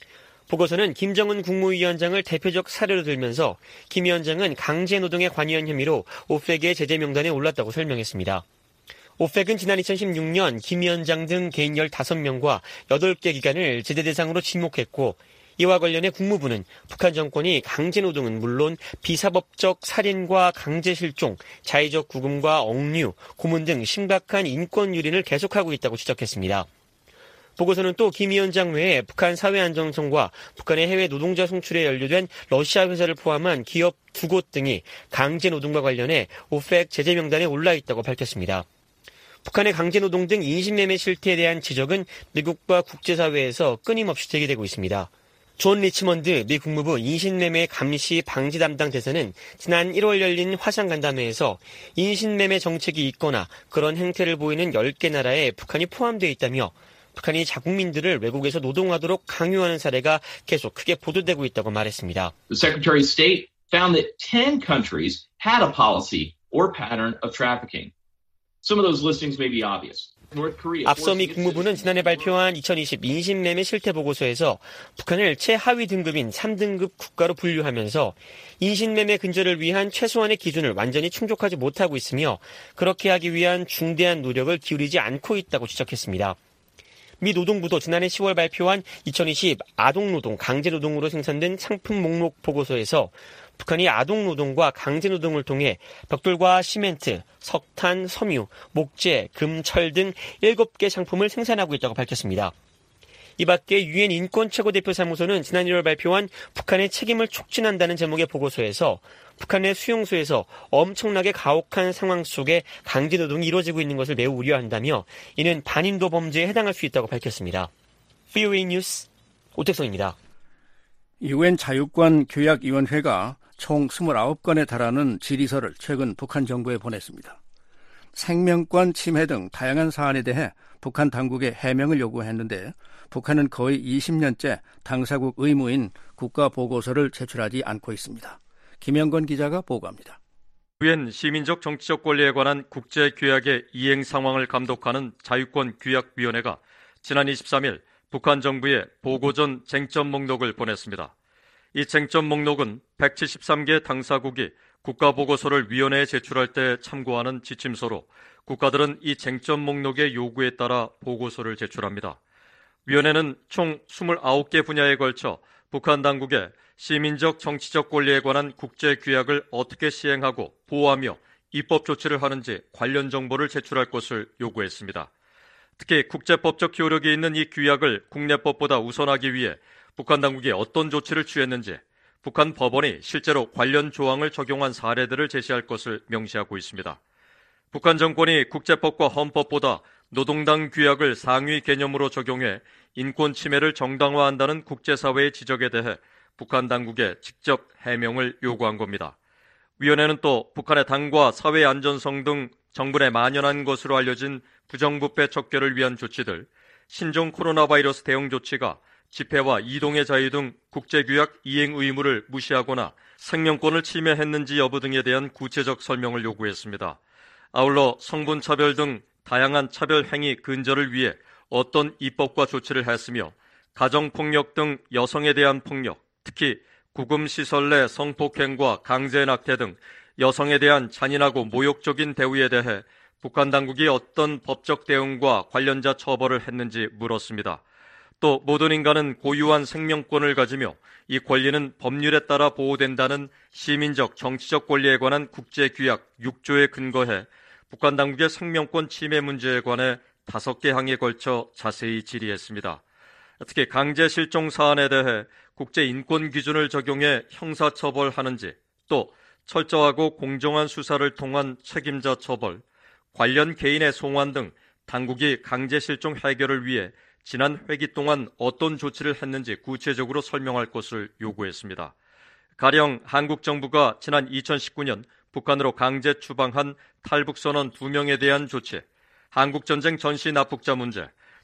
Speaker 22: 보고서는 김정은 국무위원장을 대표적 사례로 들면서 김 위원장은 강제노동에 관여한 혐의로 오펙의 제재 명단에 올랐다고 설명했습니다. 오펙은 지난 2016년 김 위원장 등 개인 15명과 8개 기관을 제재 대상으로 지목했고 이와 관련해 국무부는 북한 정권이 강제노동은 물론 비사법적 살인과 강제실종, 자의적 구금과 억류, 고문 등 심각한 인권 유린을 계속하고 있다고 지적했습니다. 보고서는 또 김 위원장 외에 북한 사회안전성과 북한의 해외 노동자 송출에 연루된 러시아 회사를 포함한 기업 2곳 등이 강제노동과 관련해 오펙 제재 명단에 올라 있다고 밝혔습니다. 북한의 강제노동 등 인신매매 실태에 대한 지적은 미국과 국제사회에서 끊임없이 제기되고 있습니다. 존 리치먼드 미 국무부 인신매매 감시 방지 담당 대사는 지난 1월 열린 화상간담회에서 인신매매 정책이 있거나 그런 행태를 보이는 10개 나라에 북한이 포함되어 있다며 북한이 자국민들을 외국에서 노동하도록 강요하는 사례가 계속 크게 보도되고 있다고 말했습니다.
Speaker 3: The Secretary of State found that 10 countries had a policy or pattern of trafficking. Some of those listings may be obvious.
Speaker 22: 앞서 미 국무부는 지난해 발표한 2020 인신매매 실태 보고서에서 북한을 최하위 등급인 3등급 국가로 분류하면서 인신매매 근절을 위한 최소한의 기준을 완전히 충족하지 못하고 있으며 그렇게 하기 위한 중대한 노력을 기울이지 않고 있다고 지적했습니다. 미 노동부도 지난해 10월 발표한 2020 아동노동, 강제노동으로 생산된 상품 목록 보고서에서 북한이 아동노동과 강제노동을 통해 벽돌과 시멘트, 석탄, 섬유, 목재, 금, 철 등 7개 상품을 생산하고 있다고 밝혔습니다. 이 밖에 유엔 인권 최고대표 사무소는 지난 1월 발표한 북한의 책임을 촉진한다는 제목의 보고서에서 북한의 수용소에서 엄청나게 가혹한 상황 속에 강제노동이 이루어지고 있는 것을 매우 우려한다며 이는 반인도 범죄에 해당할 수 있다고 밝혔습니다. VOA 뉴스 오택성입니다.
Speaker 5: 유엔 자유권 교약위원회가 총 29건에 달하는 질의서를 최근 북한 정부에 보냈습니다. 생명권 침해 등 다양한 사안에 대해 북한 당국에 해명을 요구했는데 북한은 거의 20년째 당사국 의무인 국가보고서를 제출하지 않고 있습니다. 김영건 기자가 보고합니다.
Speaker 4: 유엔 시민적 정치적 권리에 관한 국제규약의 이행 상황을 감독하는 자유권규약위원회가 지난 23일 북한 정부에 보고전 쟁점 목록을 보냈습니다. 이 쟁점 목록은 173개 당사국이 국가보고서를 위원회에 제출할 때 참고하는 지침서로 국가들은 이 쟁점 목록의 요구에 따라 보고서를 제출합니다. 위원회는 총 29개 분야에 걸쳐 북한 당국에 시민적 정치적 권리에 관한 국제규약을 어떻게 시행하고 보호하며 입법 조치를 하는지 관련 정보를 제출할 것을 요구했습니다. 특히 국제법적 효력이 있는 이 규약을 국내법보다 우선하기 위해 북한 당국이 어떤 조치를 취했는지 북한 법원이 실제로 관련 조항을 적용한 사례들을 제시할 것을 명시하고 있습니다. 북한 정권이 국제법과 헌법보다 노동당 규약을 상위 개념으로 적용해 인권 침해를 정당화한다는 국제사회의 지적에 대해 북한 당국에 직접 해명을 요구한 겁니다. 위원회는 또 북한의 당과 사회 안전성 등 정부 내 만연한 것으로 알려진 부정부패 척결을 위한 조치들, 신종 코로나 바이러스 대응 조치가 집회와 이동의 자유 등 국제규약 이행 의무를 무시하거나 생명권을 침해했는지 여부 등에 대한 구체적 설명을 요구했습니다. 아울러 성분차별 등 다양한 차별 행위 근절을 위해 어떤 입법과 조치를 했으며 가정폭력 등 여성에 대한 폭력, 특히 구금시설 내 성폭행과 강제낙태 등 여성에 대한 잔인하고 모욕적인 대우에 대해 북한 당국이 어떤 법적 대응과 관련자 처벌을 했는지 물었습니다. 또 모든 인간은 고유한 생명권을 가지며 이 권리는 법률에 따라 보호된다는 시민적 정치적 권리에 관한 국제규약 6조에 근거해 북한 당국의 생명권 침해 문제에 관해 5개 항에 걸쳐 자세히 질의했습니다. 특히 강제 실종 사안에 대해 국제인권 기준을 적용해 형사처벌하는지, 또 철저하고 공정한 수사를 통한 책임자 처벌, 관련 개인의 송환 등 당국이 강제 실종 해결을 위해 지난 회기 동안 어떤 조치를 했는지 구체적으로 설명할 것을 요구했습니다. 가령 한국 정부가 지난 2019년 북한으로 강제 추방한 탈북선원 2명에 대한 조치, 한국전쟁 전시 납북자 문제,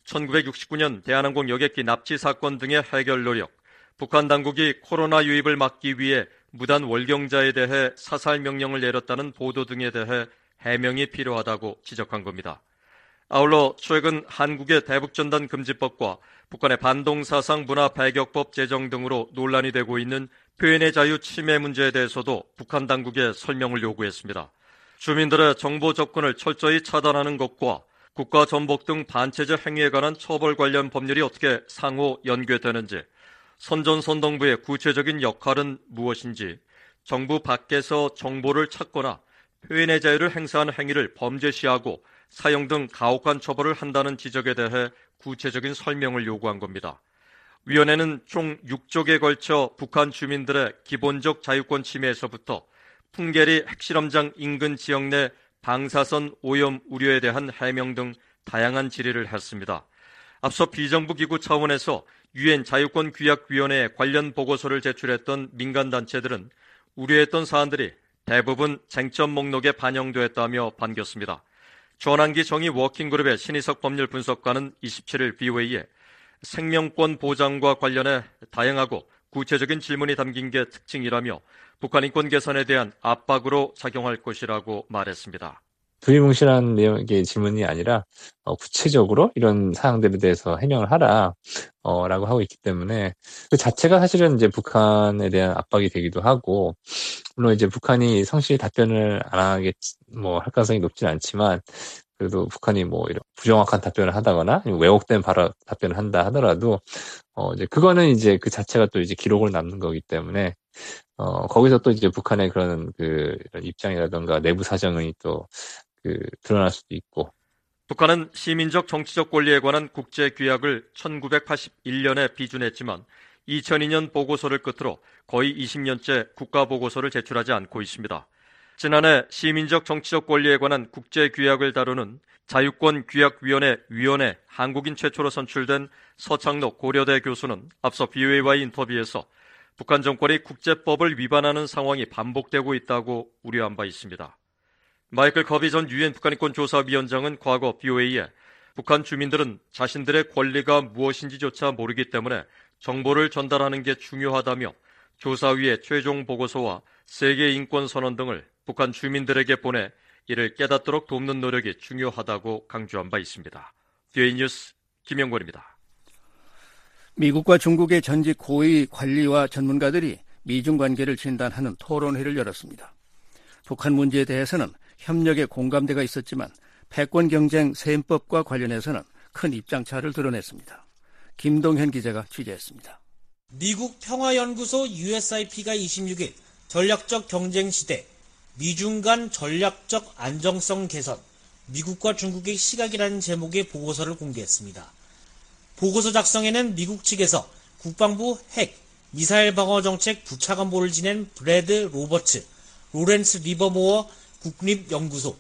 Speaker 4: 1969년 대한항공 여객기 납치 사건 등의 해결 노력, 북한 당국이 코로나 유입을 막기 위해 무단 월경자에 대해 사살 명령을 내렸다는 보도 등에 대해 해명이 필요하다고 지적한 겁니다. 아울러 최근 한국의 대북전단 금지법과 북한의 반동사상 문화 배격법 제정 등으로 논란이 되고 있는 표현의 자유 침해 문제에 대해서도 북한 당국에 설명을 요구했습니다. 주민들의 정보 접근을 철저히 차단하는 것과 국가 전복 등 반체제 행위에 관한 처벌 관련 법률이 어떻게 상호 연계되는지, 선전선동부의 구체적인 역할은 무엇인지, 정부 밖에서 정보를 찾거나 표현의 자유를 행사하는 행위를 범죄시하고 사형 등 가혹한 처벌을 한다는 지적에 대해 구체적인 설명을 요구한 겁니다. 위원회는 총 6쪽에 걸쳐 북한 주민들의 기본적 자유권 침해에서부터 풍계리 핵실험장 인근 지역 내 방사선 오염 우려에 대한 해명 등 다양한 질의를 했습니다. 앞서 비정부 기구 차원에서 유엔 자유권규약위원회에 관련 보고서를 제출했던 민간단체들은 우려했던 사안들이 대부분 쟁점 목록에 반영됐다며 반겼습니다. 전환기 정의 워킹그룹의 신희석 법률 분석관은 27일 BOA에 생명권 보장과 관련해 다양하고 구체적인 질문이 담긴 게 특징이라며 북한 인권 개선에 대한 압박으로 작용할 것이라고 말했습니다.
Speaker 1: 두리뭉실한 내용의 질문이 아니라 구체적으로 이런 사항들에 대해서 해명을 하라 라고 하고 있기 때문에 그 자체가 사실은 이제 북한에 대한 압박이 되기도 하고, 물론 이제 북한이 성실히 답변을 안 하겠 할 가능성이 높진 않지만, 그래도 북한이 이런 부정확한 답변을 하다거나 왜곡된 답변을 한다 하더라도 이제 그거는 이제 그 자체가 또 이제 기록으로 남는 거기 때문에 거기서 또 이제 북한의 그런 이런 입장이라던가 내부 사정이 또 드러날 수도 있고.
Speaker 4: 북한은 시민적 정치적 권리에 관한 국제규약을 1981년에 비준했지만 2002년 보고서를 끝으로 거의 20년째 국가보고서를 제출하지 않고 있습니다. 지난해 시민적 정치적 권리에 관한 국제규약을 다루는 자유권규약위원회 위원회 한국인 최초로 선출된 서창록 고려대 교수는 앞서 BOA와의 인터뷰에서 북한 정권이 국제법을 위반하는 상황이 반복되고 있다고 우려한 바 있습니다. 마이클 커비 전 유엔 북한인권조사위원장은 과거 BOA에 북한 주민들은 자신들의 권리가 무엇인지조차 모르기 때문에 정보를 전달하는 게 중요하다며 조사위의 최종 보고서와 세계인권선언 등을 북한 주민들에게 보내 이를 깨닫도록 돕는 노력이 중요하다고 강조한 바 있습니다. BOA 뉴스 김영권입니다.
Speaker 5: 미국과 중국의 전직 고위 관리와 전문가들이 미중 관계를 진단하는 토론회를 열었습니다. 북한 문제에 대해서는 협력의 공감대가 있었지만 패권 경쟁 셈법과 관련해서는 큰 입장차를 드러냈습니다. 김동현 기자가 취재했습니다.
Speaker 7: 미국 평화연구소 USIP가 26일 전략적 경쟁 시대, 미중 간 전략적 안정성 개선, 미국과 중국의 시각이라는 제목의 보고서를 공개했습니다. 보고서 작성에는 미국 측에서 국방부 핵, 미사일 방어 정책 부차관보를 지낸 브래드 로버츠, 로렌스 리버모어 국립연구소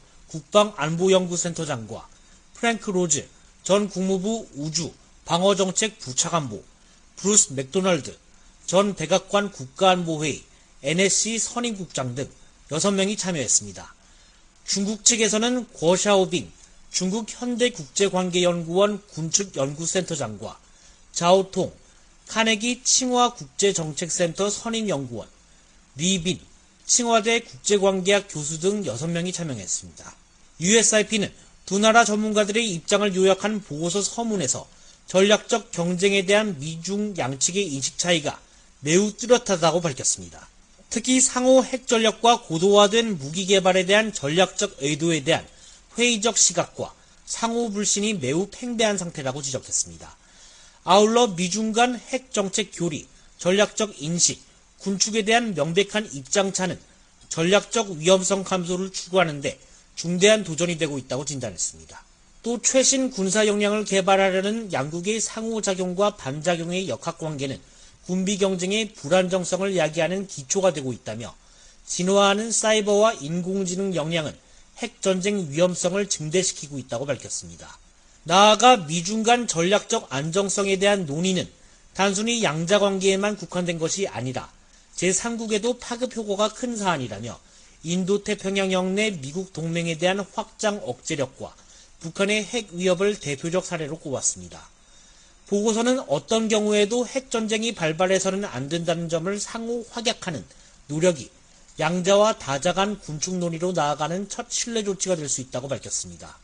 Speaker 7: 국방안보연구센터장과 프랭크 로즈 전 국무부 우주 방어정책 부차관보, 브루스 맥도널드 전 백악관 국가안보회의 NSC 선임국장 등 6명이 참여했습니다. 중국 측에서는 궈샤오빙 중국 현대국제관계연구원 군축연구센터장과 자오통 카네기 칭화국제정책센터 선임연구원, 리빈 칭화대 국제관계학 교수 등 6명이 참여했습니다. USIP는 두 나라 전문가들의 입장을 요약한 보고서 서문에서 전략적 경쟁에 대한 미중 양측의 인식 차이가 매우 뚜렷하다고 밝혔습니다. 특히 상호 핵전력과 고도화된 무기 개발에 대한 전략적 의도에 대한 회의적 시각과 상호 불신이 매우 팽배한 상태라고 지적했습니다. 아울러 미중 간 핵정책 교리, 전략적 인식, 군축에 대한 명백한 입장차는 전략적 위험성 감소를 추구하는데 중대한 도전이 되고 있다고 진단했습니다. 또 최신 군사 역량을 개발하려는 양국의 상호작용과 반작용의 역학관계는 군비 경쟁의 불안정성을 야기하는 기초가 되고 있다며 진화하는 사이버와 인공지능 역량은 핵전쟁 위험성을 증대시키고 있다고 밝혔습니다. 나아가 미중 간 전략적 안정성에 대한 논의는 단순히 양자관계에만 국한된 것이 아니라 제3국에도 파급 효과가 큰 사안이라며 인도태평양 영내 미국 동맹에 대한 확장 억제력과 북한의 핵 위협을 대표적 사례로 꼽았습니다. 보고서는 어떤 경우에도 핵전쟁이 발발해서는 안 된다는 점을 상호 확약하는 노력이 양자와 다자 간 군축 논의로 나아가는 첫 신뢰 조치가 될 수 있다고 밝혔습니다.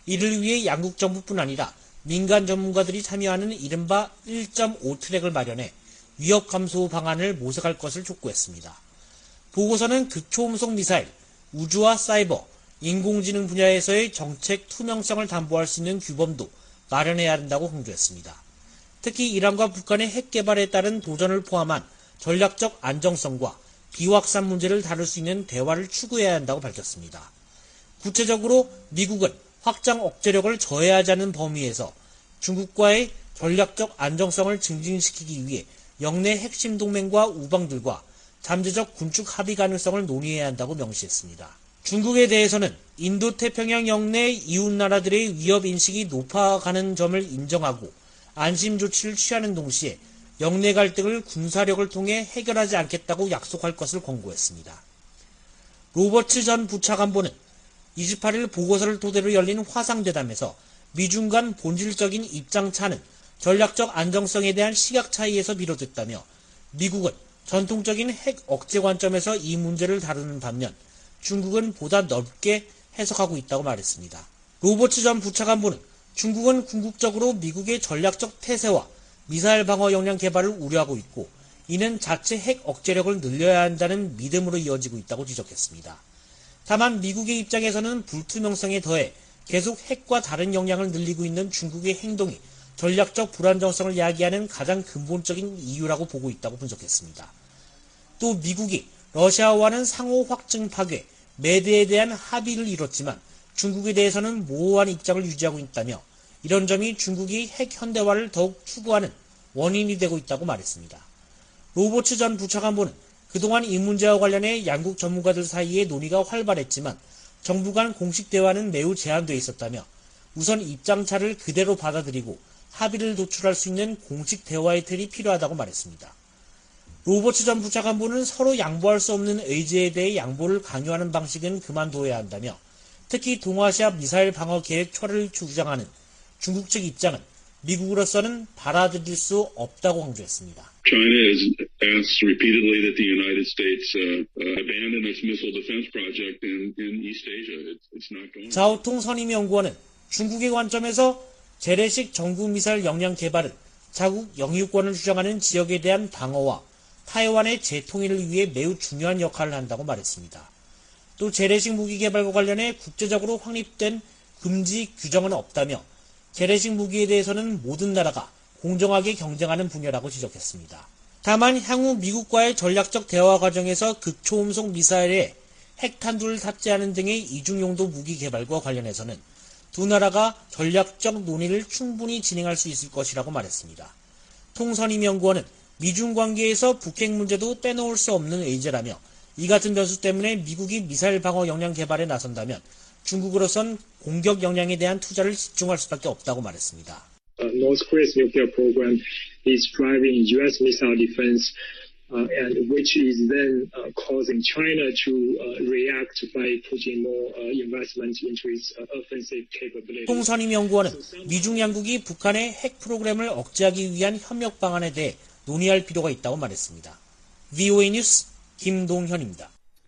Speaker 7: 이를 위해 양국 정부뿐 아니라 민간 전문가들이 참여하는 이른바 1.5 트랙을 마련해 위협 감소 방안을 모색할 것을 촉구했습니다. 보고서는 극초음속 미사일, 우주와 사이버, 인공지능 분야에서의 정책 투명성을 담보할 수 있는 규범도 마련해야 한다고 강조했습니다. 특히 이란과 북한의 핵 개발에 따른 도전을 포함한 전략적 안정성과 비확산 문제를 다룰 수 있는 대화를 추구해야 한다고 밝혔습니다. 구체적으로 미국은 확장 억제력을 저해하지 않는 범위에서 중국과의 전략적 안정성을 증진시키기 위해 영내 핵심 동맹과 우방들과 잠재적 군축 합의 가능성을 논의해야 한다고 명시했습니다. 중국에 대해서는 인도태평양 영내 이웃나라들의 위협인식이 높아가는 점을 인정하고 안심 조치를 취하는 동시에 영내 갈등을 군사력을 통해 해결하지 않겠다고 약속할 것을 권고했습니다. 로버츠 전 부차관보는 28일 보고서를 토대로 열린 화상대담에서 미중 간 본질적인 입장차는 전략적 안정성에 대한 시각 차이에서 비롯됐다며 미국은 전통적인 핵 억제 관점에서 이 문제를 다루는 반면 중국은 보다 넓게 해석하고 있다고 말했습니다. 로버츠 전 부차관보는 중국은 궁극적으로 미국의 전략적 태세와 미사일 방어 역량 개발을 우려하고 있고 이는 자체 핵 억제력을 늘려야 한다는 믿음으로 이어지고 있다고 지적했습니다. 다만 미국의 입장에서는 불투명성에 더해 계속 핵과 다른 역량을 늘리고 있는 중국의 행동이 전략적 불안정성을 야기하는 가장 근본적인 이유라고 보고 있다고 분석했습니다. 또 미국이 러시아와는 상호 확증 파괴, 매대에 대한 합의를 이뤘지만 중국에 대해서는 모호한 입장을 유지하고 있다며 이런 점이 중국이 핵 현대화를 더욱 추구하는 원인이 되고 있다고 말했습니다. 로버츠 전 부차관보는 그동안 이 문제와 관련해 양국 전문가들 사이에 논의가 활발했지만 정부 간 공식 대화는 매우 제한되어 있었다며 우선 입장차를 그대로 받아들이고 합의를 도출할 수 있는 공식 대화의 틀이 필요하다고 말했습니다. 로버츠 전 부차관보는 서로 양보할 수 없는 의지에 대해 양보를 강요하는 방식은 그만둬야 한다며 특히 동아시아 미사일 방어 계획 철회를 주장하는 중국 측 입장은 미국으로서는 받아들일 수 없다고 강조했습니다.
Speaker 9: China has asked repeatedly that the United States abandon its missile defense project in East Asia. It's not going.
Speaker 7: 자오통 선임연구원은 중국의 관점에서 재래식 정구 미사일 역량 개발은 자국 영유권을 주장하는 지역에 대한 방어와 타이완의 재통일을 위해 매우 중요한 역할을 한다고 말했습니다. 또 재래식 무기 개발과 관련해 국제적으로 확립된 금지 규정은 없다며 재래식 무기에 대해서는 모든 나라가 공정하게 경쟁하는 분야라고 지적했습니다. 다만 향후 미국과의 전략적 대화 과정에서 극초음속 미사일에 핵탄두를 탑재하는 등의 이중용도 무기 개발과 관련해서는 두 나라가 전략적 논의를 충분히 진행할 수 있을 것이라고 말했습니다. 통선임연구원은 미중 관계에서 북핵 문제도 빼놓을 수 없는 의제라며 이 같은 변수 때문에 미국이 미사일 방어 역량 개발에 나선다면 중국으로선 공격 역량에 대한 투자를 집중할 수밖에 없다고 말했습니다.
Speaker 12: North Korea's nuclear program is driving U.S. missile defense, and which is then causing China to react by putting more investment into its offensive capabilities.
Speaker 7: 통선임 연구원은 미중 양국이 북한의 핵 프로그램을 억제하기 위한 협력 방안에 대해 논의할 필요가 있다고 말했습니다. VOA 뉴스 김동현입니다.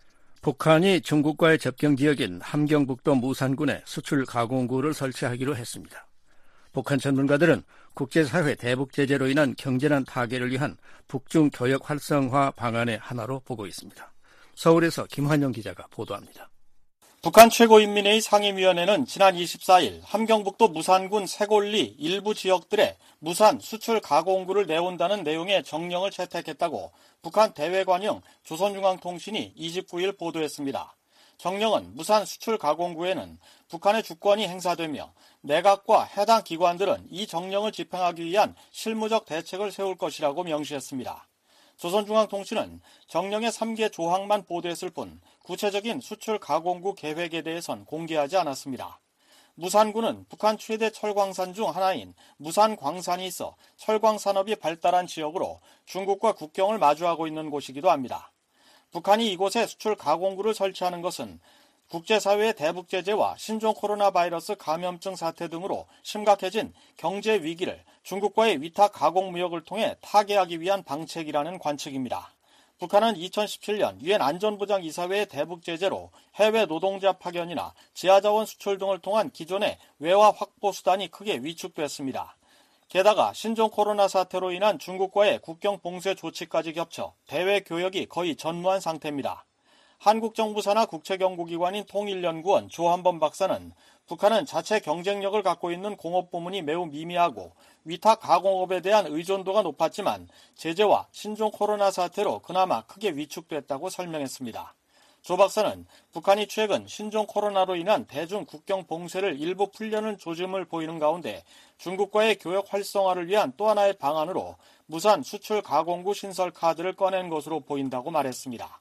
Speaker 5: 북한이 중국과의 접경 지역인 함경북도 무산군에 수출 가공구를 설치하기로 했습니다. 북한 전문가들은 국제사회 대북 제재로 인한 경제난 타개를 위한 북중 교역 활성화 방안의 하나로 보고 있습니다. 서울에서 김환영 기자가 보도합니다.
Speaker 4: 북한 최고인민회의 상임위원회는 지난 24일 함경북도 무산군 세골리 일부 지역들에 무산 수출 가공구를 내온다는 내용의 정령을 채택했다고 북한 대외관영 조선중앙통신이 29일 보도했습니다. 정령은 무산 수출 가공구에는 북한의 주권이 행사되며 내각과 해당 기관들은 이 정령을 집행하기 위한 실무적 대책을 세울 것이라고 명시했습니다. 조선중앙통신은 정령의 3개 조항만 보도했을 뿐 구체적인 수출 가공구 계획에 대해선 공개하지 않았습니다. 무산군은 북한 최대 철광산 중 하나인 무산광산이 있어 철광산업이 발달한 지역으로 중국과 국경을 마주하고 있는 곳이기도 합니다. 북한이 이곳에 수출 가공구를 설치하는 것은 국제사회의 대북 제재와 신종 코로나 바이러스 감염증 사태 등으로 심각해진 경제 위기를 중국과의 위탁 가공 무역을 통해 타개하기 위한 방책이라는 관측입니다.
Speaker 5: 북한은 2017년 유엔 안전보장이사회의 대북 제재로 해외 노동자 파견이나 지하자원 수출 등을 통한 기존의 외화 확보 수단이 크게 위축됐습니다. 게다가 신종 코로나 사태로 인한 중국과의 국경 봉쇄 조치까지 겹쳐 대외 교역이 거의 전무한 상태입니다. 한국 정부 산하 국책연구기관인 통일연구원 조한범 박사는 북한은 자체 경쟁력을 갖고 있는 공업 부문이 매우 미미하고 위탁 가공업에 대한 의존도가 높았지만 제재와 신종 코로나 사태로 그나마 크게 위축됐다고 설명했습니다. 조 박사는 북한이 최근 신종 코로나로 인한 대중 국경 봉쇄를 일부 풀려는 조짐을 보이는 가운데 중국과의 교역 활성화를 위한 또 하나의 방안으로 무산 수출 가공구 신설 카드를 꺼낸 것으로 보인다고 말했습니다.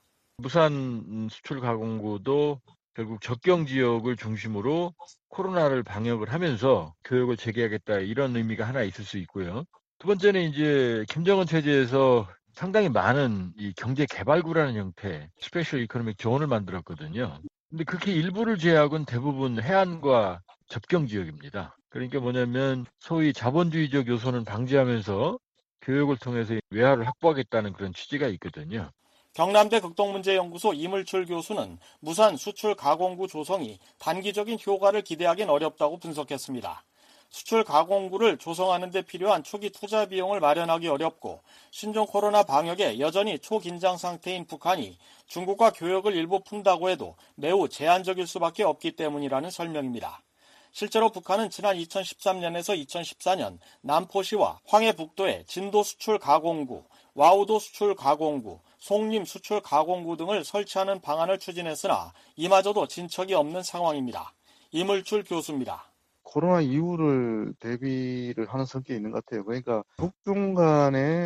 Speaker 13: 무산 수출 가공구도 결국 접경 지역을 중심으로 코로나를 방역을 하면서 교역을 재개하겠다 이런 의미가 하나 있을 수 있고요. 두 번째는 이제 김정은 체제에서 상당히 많은 이 경제 개발구라는 형태, 스페셜 이코노믹 존을 만들었거든요. 근데 그렇게 일부를 제외하고는 대부분 해안과 접경 지역입니다. 그러니까 뭐냐면 소위 자본주의적 요소는 방지하면서 교역을 통해서 외화를 확보하겠다는 그런 취지가 있거든요.
Speaker 5: 경남대 극동문제연구소 이물출 교수는 무산 수출 가공구 조성이 단기적인 효과를 기대하긴 어렵다고 분석했습니다. 수출 가공구를 조성하는 데 필요한 초기 투자 비용을 마련하기 어렵고 신종 코로나 방역에 여전히 초긴장 상태인 북한이 중국과 교역을 일부 푼다고 해도 매우 제한적일 수밖에 없기 때문이라는 설명입니다. 실제로 북한은 지난 2013년에서 2014년 남포시와 황해북도에 진도 수출 가공구, 와우도 수출 가공구, 송림 수출 가공구 등을 설치하는 방안을 추진했으나 이마저도 진척이 없는 상황입니다. 이물출 교수입니다.
Speaker 14: 코로나 이후를 대비를 하는 성격이 있는 것 같아요. 그러니까 북중 간의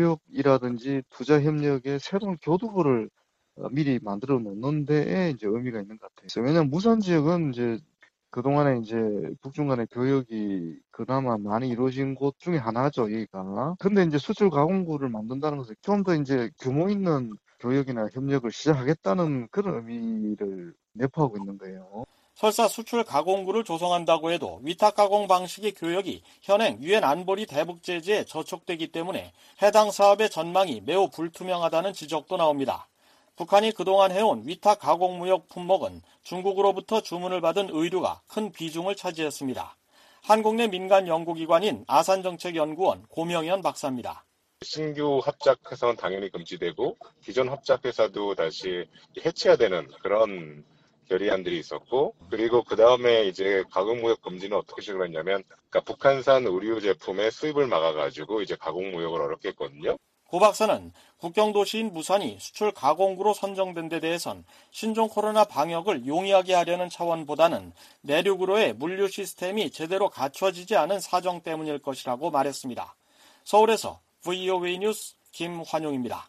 Speaker 14: 교역이라든지 투자 협력의 새로운 교두보를 미리 만들어 놓는 데에 이제 의미가 있는 것 같아요. 왜냐하면 무산 지역은 이제 그동안에 이제 북중 간의 교역이 그나마 많이 이루어진 곳 중에 하나죠, 여기가. 근데 이제 수출 가공구를 만든다는 것은 좀 더 이제 규모 있는 교역이나 협력을 시작하겠다는 그런 의미를 내포하고 있는 거예요.
Speaker 5: 설사 수출 가공구를 조성한다고 해도 위탁 가공 방식의 교역이 현행 유엔 안보리 대북 제재에 저촉되기 때문에 해당 사업의 전망이 매우 불투명하다는 지적도 나옵니다. 북한이 그동안 해온 위탁 가공 무역 품목은 중국으로부터 주문을 받은 의류가 큰 비중을 차지했습니다. 한국 내 민간 연구기관인 아산정책연구원 고명현 박사입니다.
Speaker 23: 신규 합작회사는 당연히 금지되고 기존 합작회사도 다시 해체해야 되는 그런 결의안들이 있었고, 그리고 그 다음에 이제 가공무역 금지는 어떻게 시작을 했냐면, 그러니까 북한산 의류 제품의 수입을 막아가지고 이제 가공무역을 어렵게 했거든요.
Speaker 5: 고 박사는 국경도시인 무산이 수출 가공구로 선정된 데 대해선 신종 코로나 방역을 용이하게 하려는 차원보다는 내륙으로의 물류 시스템이 제대로 갖춰지지 않은 사정 때문일 것이라고 말했습니다. 서울에서 VOA 뉴스 김환용입니다.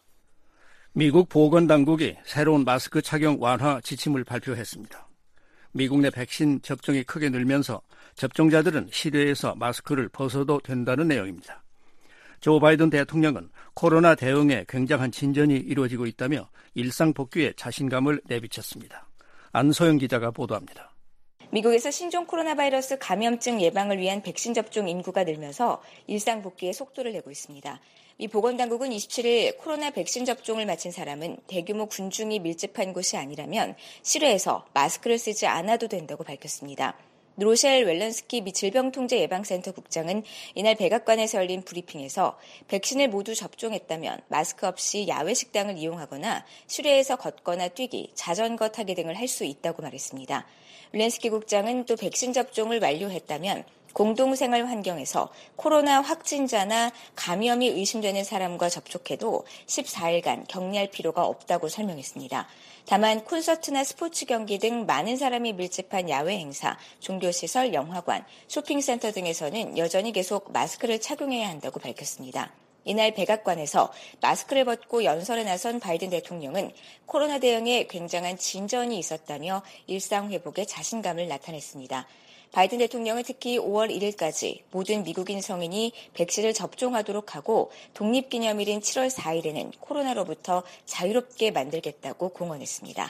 Speaker 5: 미국 보건당국이 새로운 마스크 착용 완화 지침을 발표했습니다. 미국 내 백신 접종이 크게 늘면서 접종자들은 실외에서 마스크를 벗어도 된다는 내용입니다. 조 바이든 대통령은 코로나 대응에 굉장한 진전이 이루어지고 있다며 일상 복귀에 자신감을 내비쳤습니다. 안소영 기자가 보도합니다.
Speaker 24: 미국에서 신종 코로나 바이러스 감염증 예방을 위한 백신 접종 인구가 늘면서 일상 복귀에 속도를 내고 있습니다. 미 보건당국은 27일 코로나 백신 접종을 마친 사람은 대규모 군중이 밀집한 곳이 아니라면 실외에서 마스크를 쓰지 않아도 된다고 밝혔습니다. 로셸 웰런스키 미 질병통제예방센터 국장은 이날 백악관에서 열린 브리핑에서 백신을 모두 접종했다면 마스크 없이 야외 식당을 이용하거나 실외에서 걷거나 뛰기, 자전거 타기 등을 할 수 있다고 말했습니다. 웰런스키 국장은 또 백신 접종을 완료했다면 공동생활 환경에서 코로나 확진자나 감염이 의심되는 사람과 접촉해도 14일간 격리할 필요가 없다고 설명했습니다. 다만 콘서트나 스포츠 경기 등 많은 사람이 밀집한 야외 행사, 종교시설, 영화관, 쇼핑센터 등에서는 여전히 계속 마스크를 착용해야 한다고 밝혔습니다. 이날 백악관에서 마스크를 벗고 연설에 나선 바이든 대통령은 코로나 대응에 굉장한 진전이 있었다며 일상 회복에 자신감을 나타냈습니다. 바이든 대통령은 특히 5월 1일까지 모든 미국인 성인이 백신을 접종하도록 하고 독립기념일인 7월 4일에는 코로나로부터 자유롭게 만들겠다고 공언했습니다.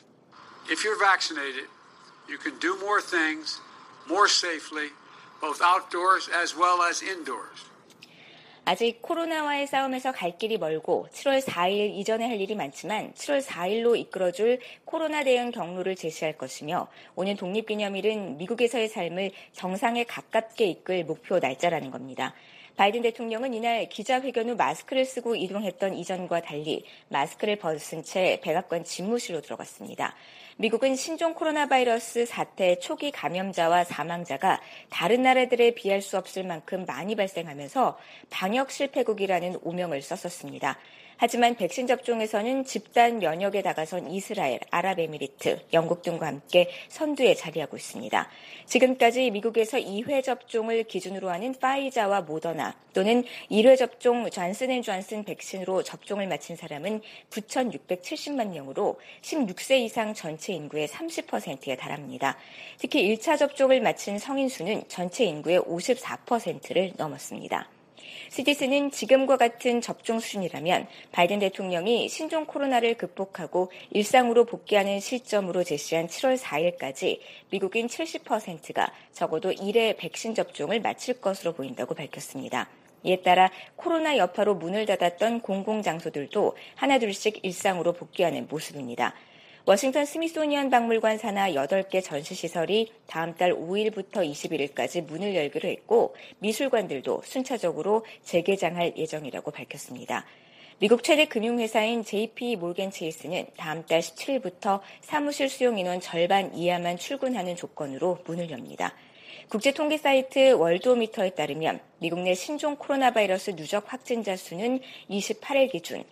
Speaker 25: If you're vaccinated, you can do more things more safely, both outdoors as well as indoors.
Speaker 24: 아직 코로나와의 싸움에서 갈 길이 멀고 7월 4일 이전에 할 일이 많지만 7월 4일로 이끌어줄 코로나 대응 경로를 제시할 것이며 오는 독립기념일은 미국에서의 삶을 정상에 가깝게 이끌 목표 날짜라는 겁니다. 바이든 대통령은 이날 기자회견 후 마스크를 쓰고 이동했던 이전과 달리 마스크를 벗은 채 백악관 집무실로 들어갔습니다. 미국은 신종 코로나 바이러스 사태 초기 감염자와 사망자가 다른 나라들에 비할 수 없을 만큼 많이 발생하면서 방역 실패국이라는 오명을 썼었습니다. 하지만 백신 접종에서는 집단 면역에 다가선 이스라엘, 아랍에미리트, 영국 등과 함께 선두에 자리하고 있습니다. 지금까지 미국에서 2회 접종을 기준으로 하는 파이자와 모더나 또는 1회 접종 존슨앤존슨 백신으로 접종을 마친 사람은 9,670만 명으로 16세 이상 전체 인구의 30%에 달합니다. 특히 1차 접종을 마친 성인 수는 전체 인구의 54%를 넘었습니다. CDC는 지금과 같은 접종 수준이라면 바이든 대통령이 신종 코로나를 극복하고 일상으로 복귀하는 시점으로 제시한 7월 4일까지 미국인 70%가 적어도 1회 백신 접종을 마칠 것으로 보인다고 밝혔습니다. 이에 따라 코로나 여파로 문을 닫았던 공공장소들도 하나둘씩 일상으로 복귀하는 모습입니다. 워싱턴 스미소니언 박물관 산하 8개 전시시설이 다음 달 5일부터 21일까지 문을 열기로 했고 미술관들도 순차적으로 재개장할 예정이라고 밝혔습니다. 미국 최대 금융회사인 JP 모건 체이스는 다음 달 17일부터 사무실 수용 인원 절반 이하만 출근하는 조건으로 문을 엽니다. 국제통계 사이트 월드오미터에 따르면 미국 내 신종 코로나 바이러스 누적 확진자 수는 28일 기준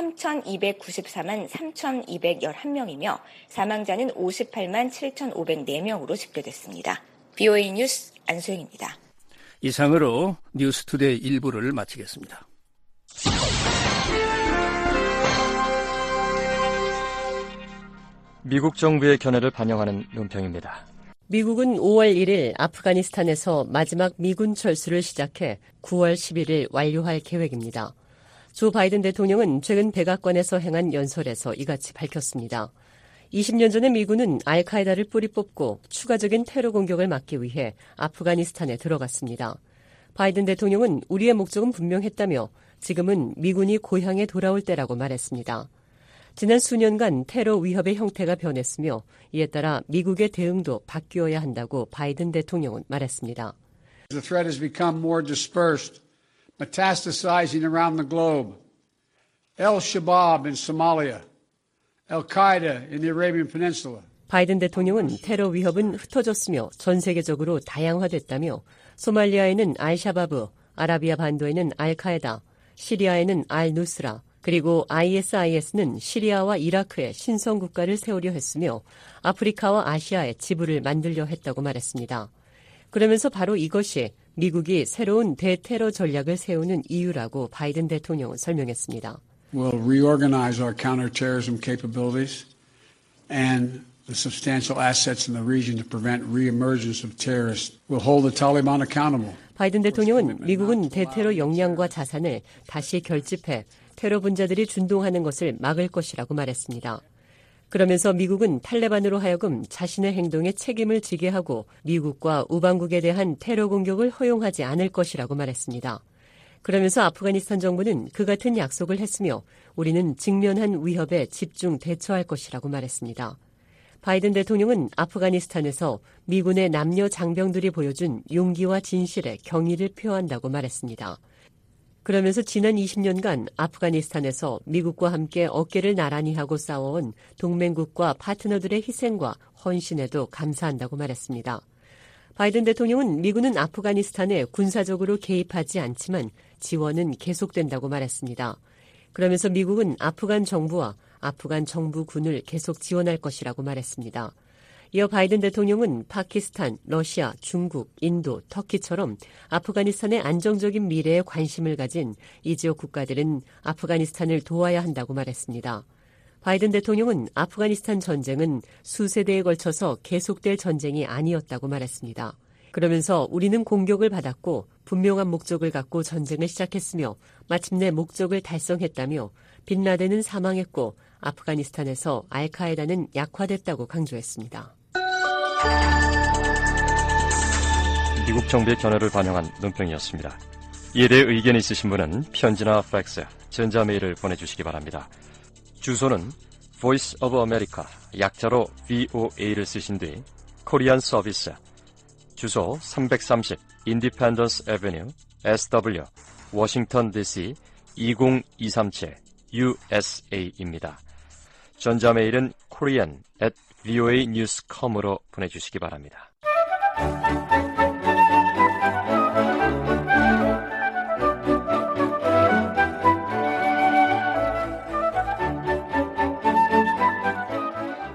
Speaker 24: 3,294만 3,211명이며 사망자는 58만 7,504명으로 집계됐습니다. BOA 뉴스 안소영입니다.
Speaker 5: 이상으로 뉴스투데이 1부를 마치겠습니다.
Speaker 8: 미국 정부의 견해를 반영하는 논평입니다.
Speaker 10: 미국은 5월 1일 아프가니스탄에서 마지막 미군 철수를 시작해 9월 11일 완료할 계획입니다. 조 바이든 대통령은 최근 백악관에서 행한 연설에서 이같이 밝혔습니다. 20년 전에 미군은 알카에다를 뿌리 뽑고 추가적인 테러 공격을 막기 위해 아프가니스탄에 들어갔습니다. 바이든 대통령은 우리의 목적은 분명했다며 지금은 미군이 고향에 돌아올 때라고 말했습니다. 지난 수년간 테러 위협의 형태가 변했으며 이에 따라 미국의 대응도 바뀌어야 한다고 바이든 대통령은 말했습니다.
Speaker 6: The threat has become more dispersed, metastasizing around the globe. Al-Shabaab in Somalia, Al-Qaeda in the Arabian Peninsula.
Speaker 10: 바이든 대통령은 테러 위협은 흩어졌으며 전 세계적으로 다양화됐다며 소말리아에는 알샤바브, 아라비아 반도에는 알카에다, 시리아에는 알-누스라, 그리고 ISIS는 시리아와 이라크에 신성 국가를 세우려 했으며 아프리카와 아시아에 지부를 만들려 했다고 말했습니다. 그러면서 바로 이것이 미국이 새로운 대테러 전략을 세우는 이유라고 바이든 대통령은 설명했습니다.
Speaker 6: We'll reorganize our counterterrorism capabilities and the substantial assets in the region to prevent reemergence of terrorists. We'll hold the Taliban accountable.
Speaker 10: 바이든 대통령은 미국은 대테러 역량과 자산을 다시 결집해 테러 분자들이 준동하는 것을 막을 것이라고 말했습니다. 그러면서 미국은 탈레반으로 하여금 자신의 행동에 책임을 지게 하고 미국과 우방국에 대한 테러 공격을 허용하지 않을 것이라고 말했습니다. 그러면서 아프가니스탄 정부는 그 같은 약속을 했으며 우리는 직면한 위협에 집중 대처할 것이라고 말했습니다. 바이든 대통령은 아프가니스탄에서 미군의 남녀 장병들이 보여준 용기와 진실에 경의를 표한다고 말했습니다. 그러면서 지난 20년간 아프가니스탄에서 미국과 함께 어깨를 나란히 하고 싸워온 동맹국과 파트너들의 희생과 헌신에도 감사한다고 말했습니다. 바이든 대통령은 미군은 아프가니스탄에 군사적으로 개입하지 않지만 지원은 계속된다고 말했습니다. 그러면서 미국은 아프간 정부와 아프간 정부군을 계속 지원할 것이라고 말했습니다. 이어 바이든 대통령은 파키스탄, 러시아, 중국, 인도, 터키처럼 아프가니스탄의 안정적인 미래에 관심을 가진 이 지역 국가들은 아프가니스탄을 도와야 한다고 말했습니다. 바이든 대통령은 아프가니스탄 전쟁은 수세대에 걸쳐서 계속될 전쟁이 아니었다고 말했습니다. 그러면서 우리는 공격을 받았고 분명한 목적을 갖고 전쟁을 시작했으며 마침내 목적을 달성했다며 빈라덴은 사망했고 아프가니스탄에서 알카에다는 약화됐다고 강조했습니다.
Speaker 8: 미국 정부의 견해를 반영한 논평이었습니다. 이에 대해 의견이 있으신 분은 편지나 팩스, 전자메일을 보내주시기 바랍니다. 주소는 Voice of America, 약자로 VOA를 쓰신 뒤 코리안 서비스, 주소 330 Independence Avenue, SW, 워싱턴 DC 20237 USA입니다. 전자메일은 korean@voanews.com으로 보내주시기 바랍니다.